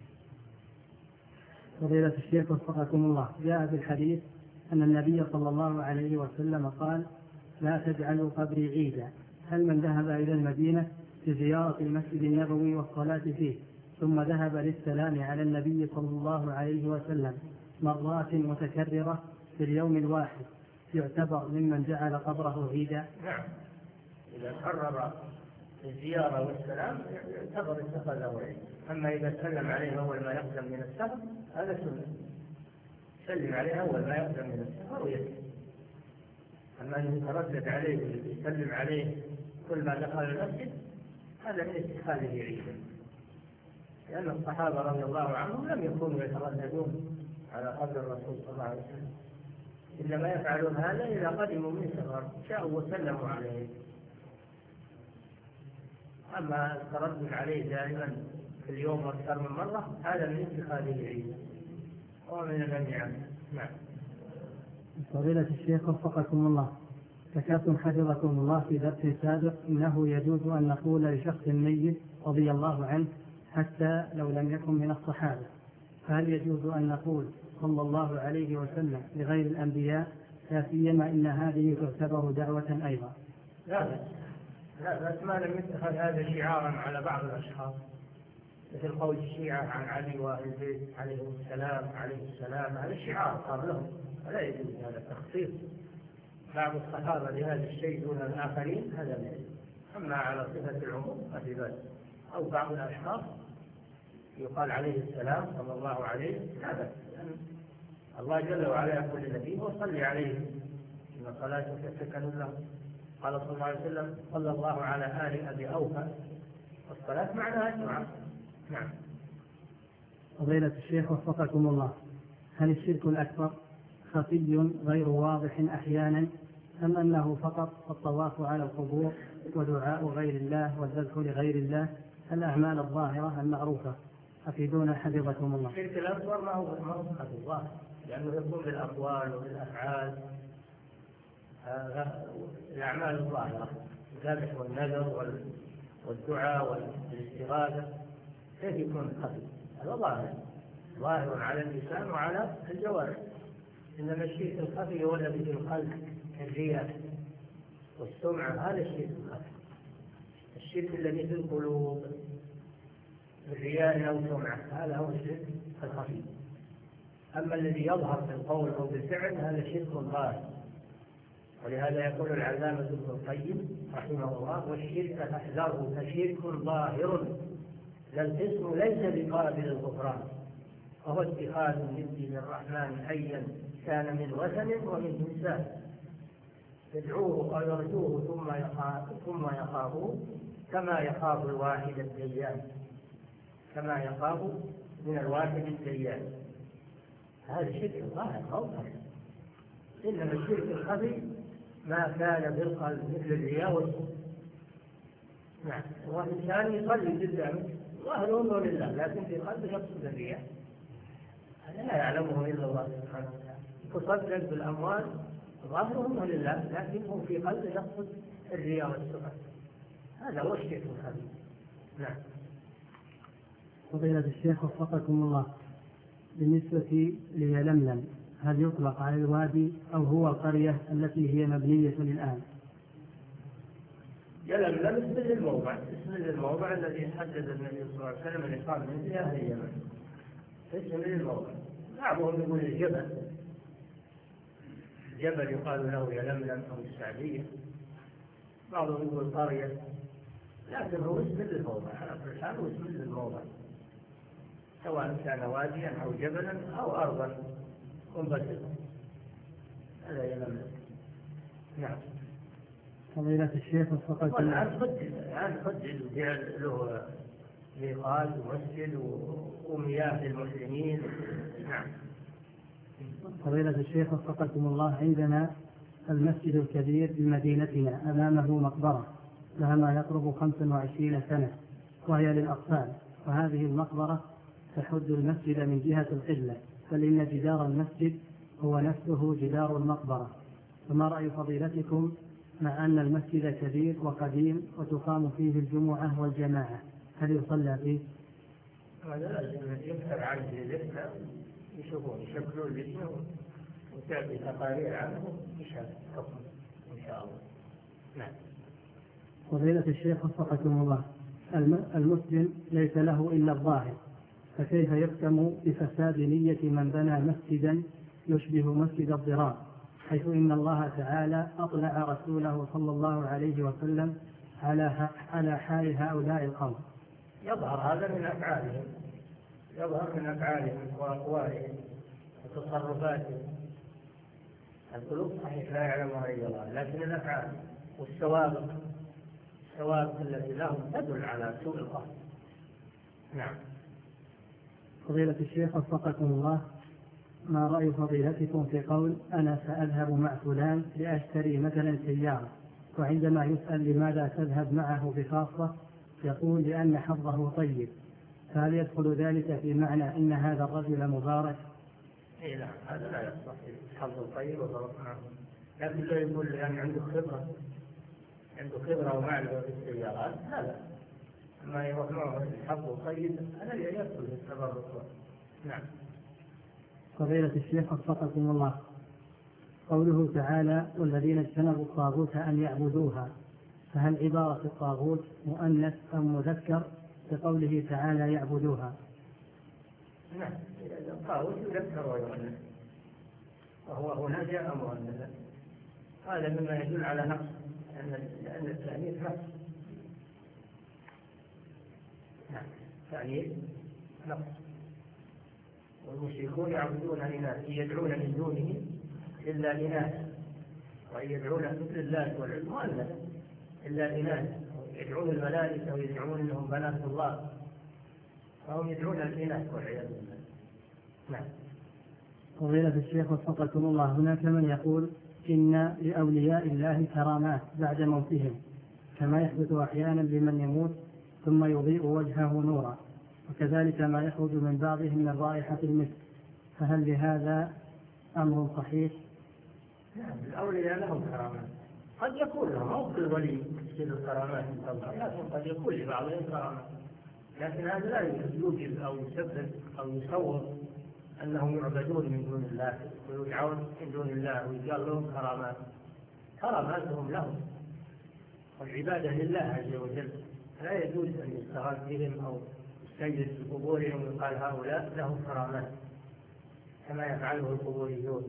فضيلة الشيخ وفقكم الله، جاء في الحديث أن النبي صلى الله عليه وسلم قال لا تجعلوا قبري عيدا، هل من ذهب إلى المدينة لزيارة المسجد النبوي والصلاة فيه ثم ذهب للسلام على النبي صلى الله عليه وسلم مرات متكررة في اليوم الواحد يعتبر ممن جعل قبره عيدا؟ نعم، إذا قرر الزيارة والسلام يعتبر اتخذه عيد. أما إذا سلم عليه أول ما يقدم من السفر هذا سنة، سلم عليه أول ما يقدم من السفر ويكفي. أما أن يتردد عليه ويسلم عليه كل ما دخل المسجد هذا من اتخاذه عيدا، لأن الصحابة رضي الله عنهم لم يكونوا يترددون على قبر الرسول صلى الله عليه وسلم، إنما يفعلون هذا إذا قدموا من سفر جاءوا وسلموا عليه. أما التردد عليه دائما في اليوم أكثر من مرة هذا من اتخاذه عيدا ومن المنع. نعم. فضيلة الشيخ وفقكم الله، ذكرتم حفظكم الله في درس سابق إنه يجوز أن نقول لشخص ميت رضي الله عنه حتى لو لم يكن من الصحابة، فهل يجوز أن نقول صلى الله عليه وسلم لغير الأنبياء، لا سيما إن هذه تعتبر دعوة أيضا؟ لا بس ما لم يتخذ هذا شعارا على بعض الأشخاص، مثل قول الشيعة عن علي وآل البيت عليهم السلام هذا شعار صار لهم، ولا يجوز هذا التخصيص بعض الصحابة لهذا الشيء دون الآخرين، هذا لا يجوز. أما على صفة العموم ففي ذلك، أو بعض الأشخاص يقال عليه السلام صلى الله عليه لا بأس، لأن الله جل وعلا يقول للنبي وصلي عليه إن صلاتك سكن له. قال صلى الله عليه وسلم صلى الله على آل أبي أوفى، والصلاة معناها الدعاء. نعم. فضيلة الشيخ وفقكم الله، هل الشرك الأكبر خفي غير واضح أحيانا، أم أنه فقط الطواف على القبور ودعاء غير الله والذكر لغير الله الأعمال الظاهرة المعروفة؟ أفيدونا حفظكم الله. الشرك الأكبر ما هو خفي الله، لأنه يكون بالأقوال وبالأفعال، الأعمال الظاهرة، الذبح والنذر والدعاء والاستغاثة، كيف يكون خفي؟ هذا ظاهر على اللسان وعلى الجوارح. إنما الشرك الخفي هو الذي في القلب كالرياء والسمعة، هذا الشرك الخفي. الشرك الذي في القلوب الرياء أو سمعة هذا هو الشرك الخفي. أما الذي يظهر في القول أو بالفعل هذا شرك ظاهر. ولهذا يقول العلامة ابن القيم رحمه الله: والشرك فاحذره فشرك ظاهر لا الاسم ليس بقابل الغفران، وهو اتخاذ الند للرحمن حيا كان من وثن ومن تمثال، يدعوه أو يرجوه ثم يخافه كما يخاف الواحد الديان، كما يخاف من الواحد الديان. هذا شرك ظاهر أوضح. إنما الشرك الخفي ما كان بالقلب مثل الرياء والسمع. نعم. واحد ثاني يصلي قدامك ظاهره لله لكن في قلبه يقصد الرياء، هذا لا يعلمه إلا الله سبحانه وتعالى. تصدق بالأموال ظاهره لله لكن هو في قلبه يقصد الرياء والسمع، هذا هو الشرك الخفي. نعم. فضيلة الشيخ وفقكم الله، بالنسبة ليلملم هل يطلق على الوادي أو هو القرية التي هي مبنية الآن؟ يلملم اسم للموضع الذي حدد النبي صلى الله عليه وسلم الإقامة من في أهل اليمن، اسم للموضع. بعضهم يقول الجبل يقال له يلملم أو السعدية، بعضهم يقول قرية، لكن هو اسم للموضع على كل حال، هو اسم للموضع سواء كان واديا أو جبلا أو أرضا منبسطة، هذا يلملم. نعم. فضيلة الشيخ وفقكم الله، الآن خدل له ميقات ومسجد ومياه للمسلمين. نعم. فضيلة الشيخ وفقكم الله، عندنا المسجد الكبير بمدينتنا أمامه مقبرة لها ما يقرب 25 سنة وهي للأطفال، وهذه المقبرة تحد المسجد من جهة القبلة، بل إن جدار المسجد هو نفسه جدار المقبرة، فما رأي فضيلتكم مع أن المسجد كبير وقديم وتقام فيه الجمعة والجماعة، هل يصلى فيه؟ هذا لازم يكتب عنه للإسلام، يشكلوا الاسم وتعطي تقارير عنه إن شاء الله. نعم. فضيلة الشيخ وفقكم الله، المسلم ليس له إلا الظاهر، فكيف يحكم بفساد نية من بنى مسجدا يشبه مسجد الضرار، حيث إن الله تعالى أطلع رسوله صلى الله عليه وسلم على حال هؤلاء القوم؟ يظهر هذا من أفعالهم وأقوالهم وتصرفاتهم. القلوب صحيح لا يعلمها إلا الله، لكن الأفعال والسوابق التي لهم تدل على سوء القصد. نعم. فضيلة الشيخ وفقكم الله، ما رأي فضيلتكم في قول أنا سأذهب مع فلان لأشتري مثلا سيارة، وعندما يسأل لماذا تذهب معه بخاصة يقول لأن حظه طيب، فهل يدخل ذلك في معنى إن هذا الرجل مبارك؟ إيه لا، هذا لا يصح، حظه طيب وضرب معه، لكن لا يقول لأن عنده خبرة ومعرفة في السيارات، هذا ما يروح معه حظه طيب هذا يدخل في التبرك. نعم. فضيلة الشيخ وفقكم الله، قوله تعالى والذين اجتنبوا الطاغوت أن يعبدوها، فهل عبارة الطاغوت مؤنث أو مذكر بقوله تعالى يعبدوها؟ نعم، الطاغوت يذكر ويؤنث، وهو هنا جاء مؤنثا، هذا مما يدل على نقص، لأن التأنيث نقص نعم يعني نقص. والمشركون يعبدون الإناث يدعون من دونه إلا إناث، وإن يدعون مثل الله والعزى إلا إناث، يدعون الملائكة ويدعون أنهم بنات الله، فهم يدعون الإناث والعياذ بالله. نعم. فضيلة الشيخ وفقكم الله، هناك من يقول إن لأولياء الله كرامات بعد موتهم، كما يحدث أحيانا لمن يموت ثم يضيء وجهه نورا، وكذلك ما يخرج من بعضهم من رائحة المسك، فهل لهذا أمر صحيح؟ نعم الأولياء لهم كرامات، قد يكون لهم، أو كل ولي يصير الكرامات تظهر، لكن قد يكون لبعضهم كرامات، لكن هذا لا يوجب أو يسبب أو يصور أنهم يعبدون من دون الله ويدعون من دون الله ويقال لهم كرامات. كراماتهم لهم، والعبادة لله عز وجل، لا يجوز أن يستغاث بهم أو يستجد في قبورهم ويقال هؤلاء لهم كرامات كما يفعله القبوريون.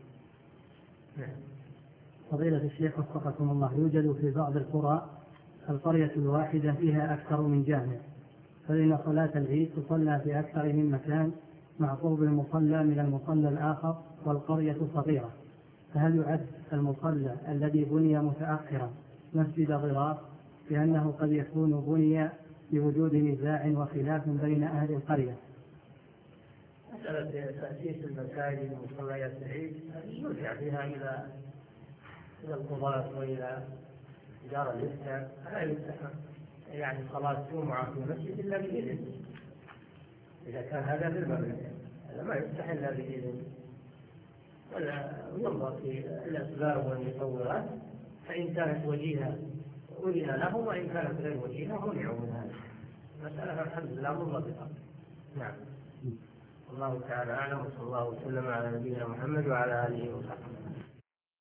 فضيلة الشيخ وفقكم الله، يوجد في بعض القرى القرية الواحدة فيها أكثر من جامع، فإن صلاة العيد تصلى في أكثر من مكان مع قرب المصلى من المصلى الآخر والقرية صغيرة، فهل يعد المصلى الذي بني متأخرا مسجد ضرار، لأنه قد يكون بني بوجود نزاع وخلاف بين أهل القرية؟ مسألة تأسيس المساجد ومصليات العيد يرجع فيها إلى القضاة وإلى إدارة الإفتاء، لا يفتح يعني صلاة جمعة في مسجد إلا بإذن، إذا كان هذا في المملكة هذا ما يفتح إلا بإذن، ولا ينظر في الأسباب والمصورات، فإن كانت وجيهة أذن لهم، وإن كانت غير وجيهة منعوا من هذا. مسألة الحمد لله منضبطة. نعم. الله تعالى أعلم، وصلى الله وسلم على نبينا محمد وعلى آله وصحبه.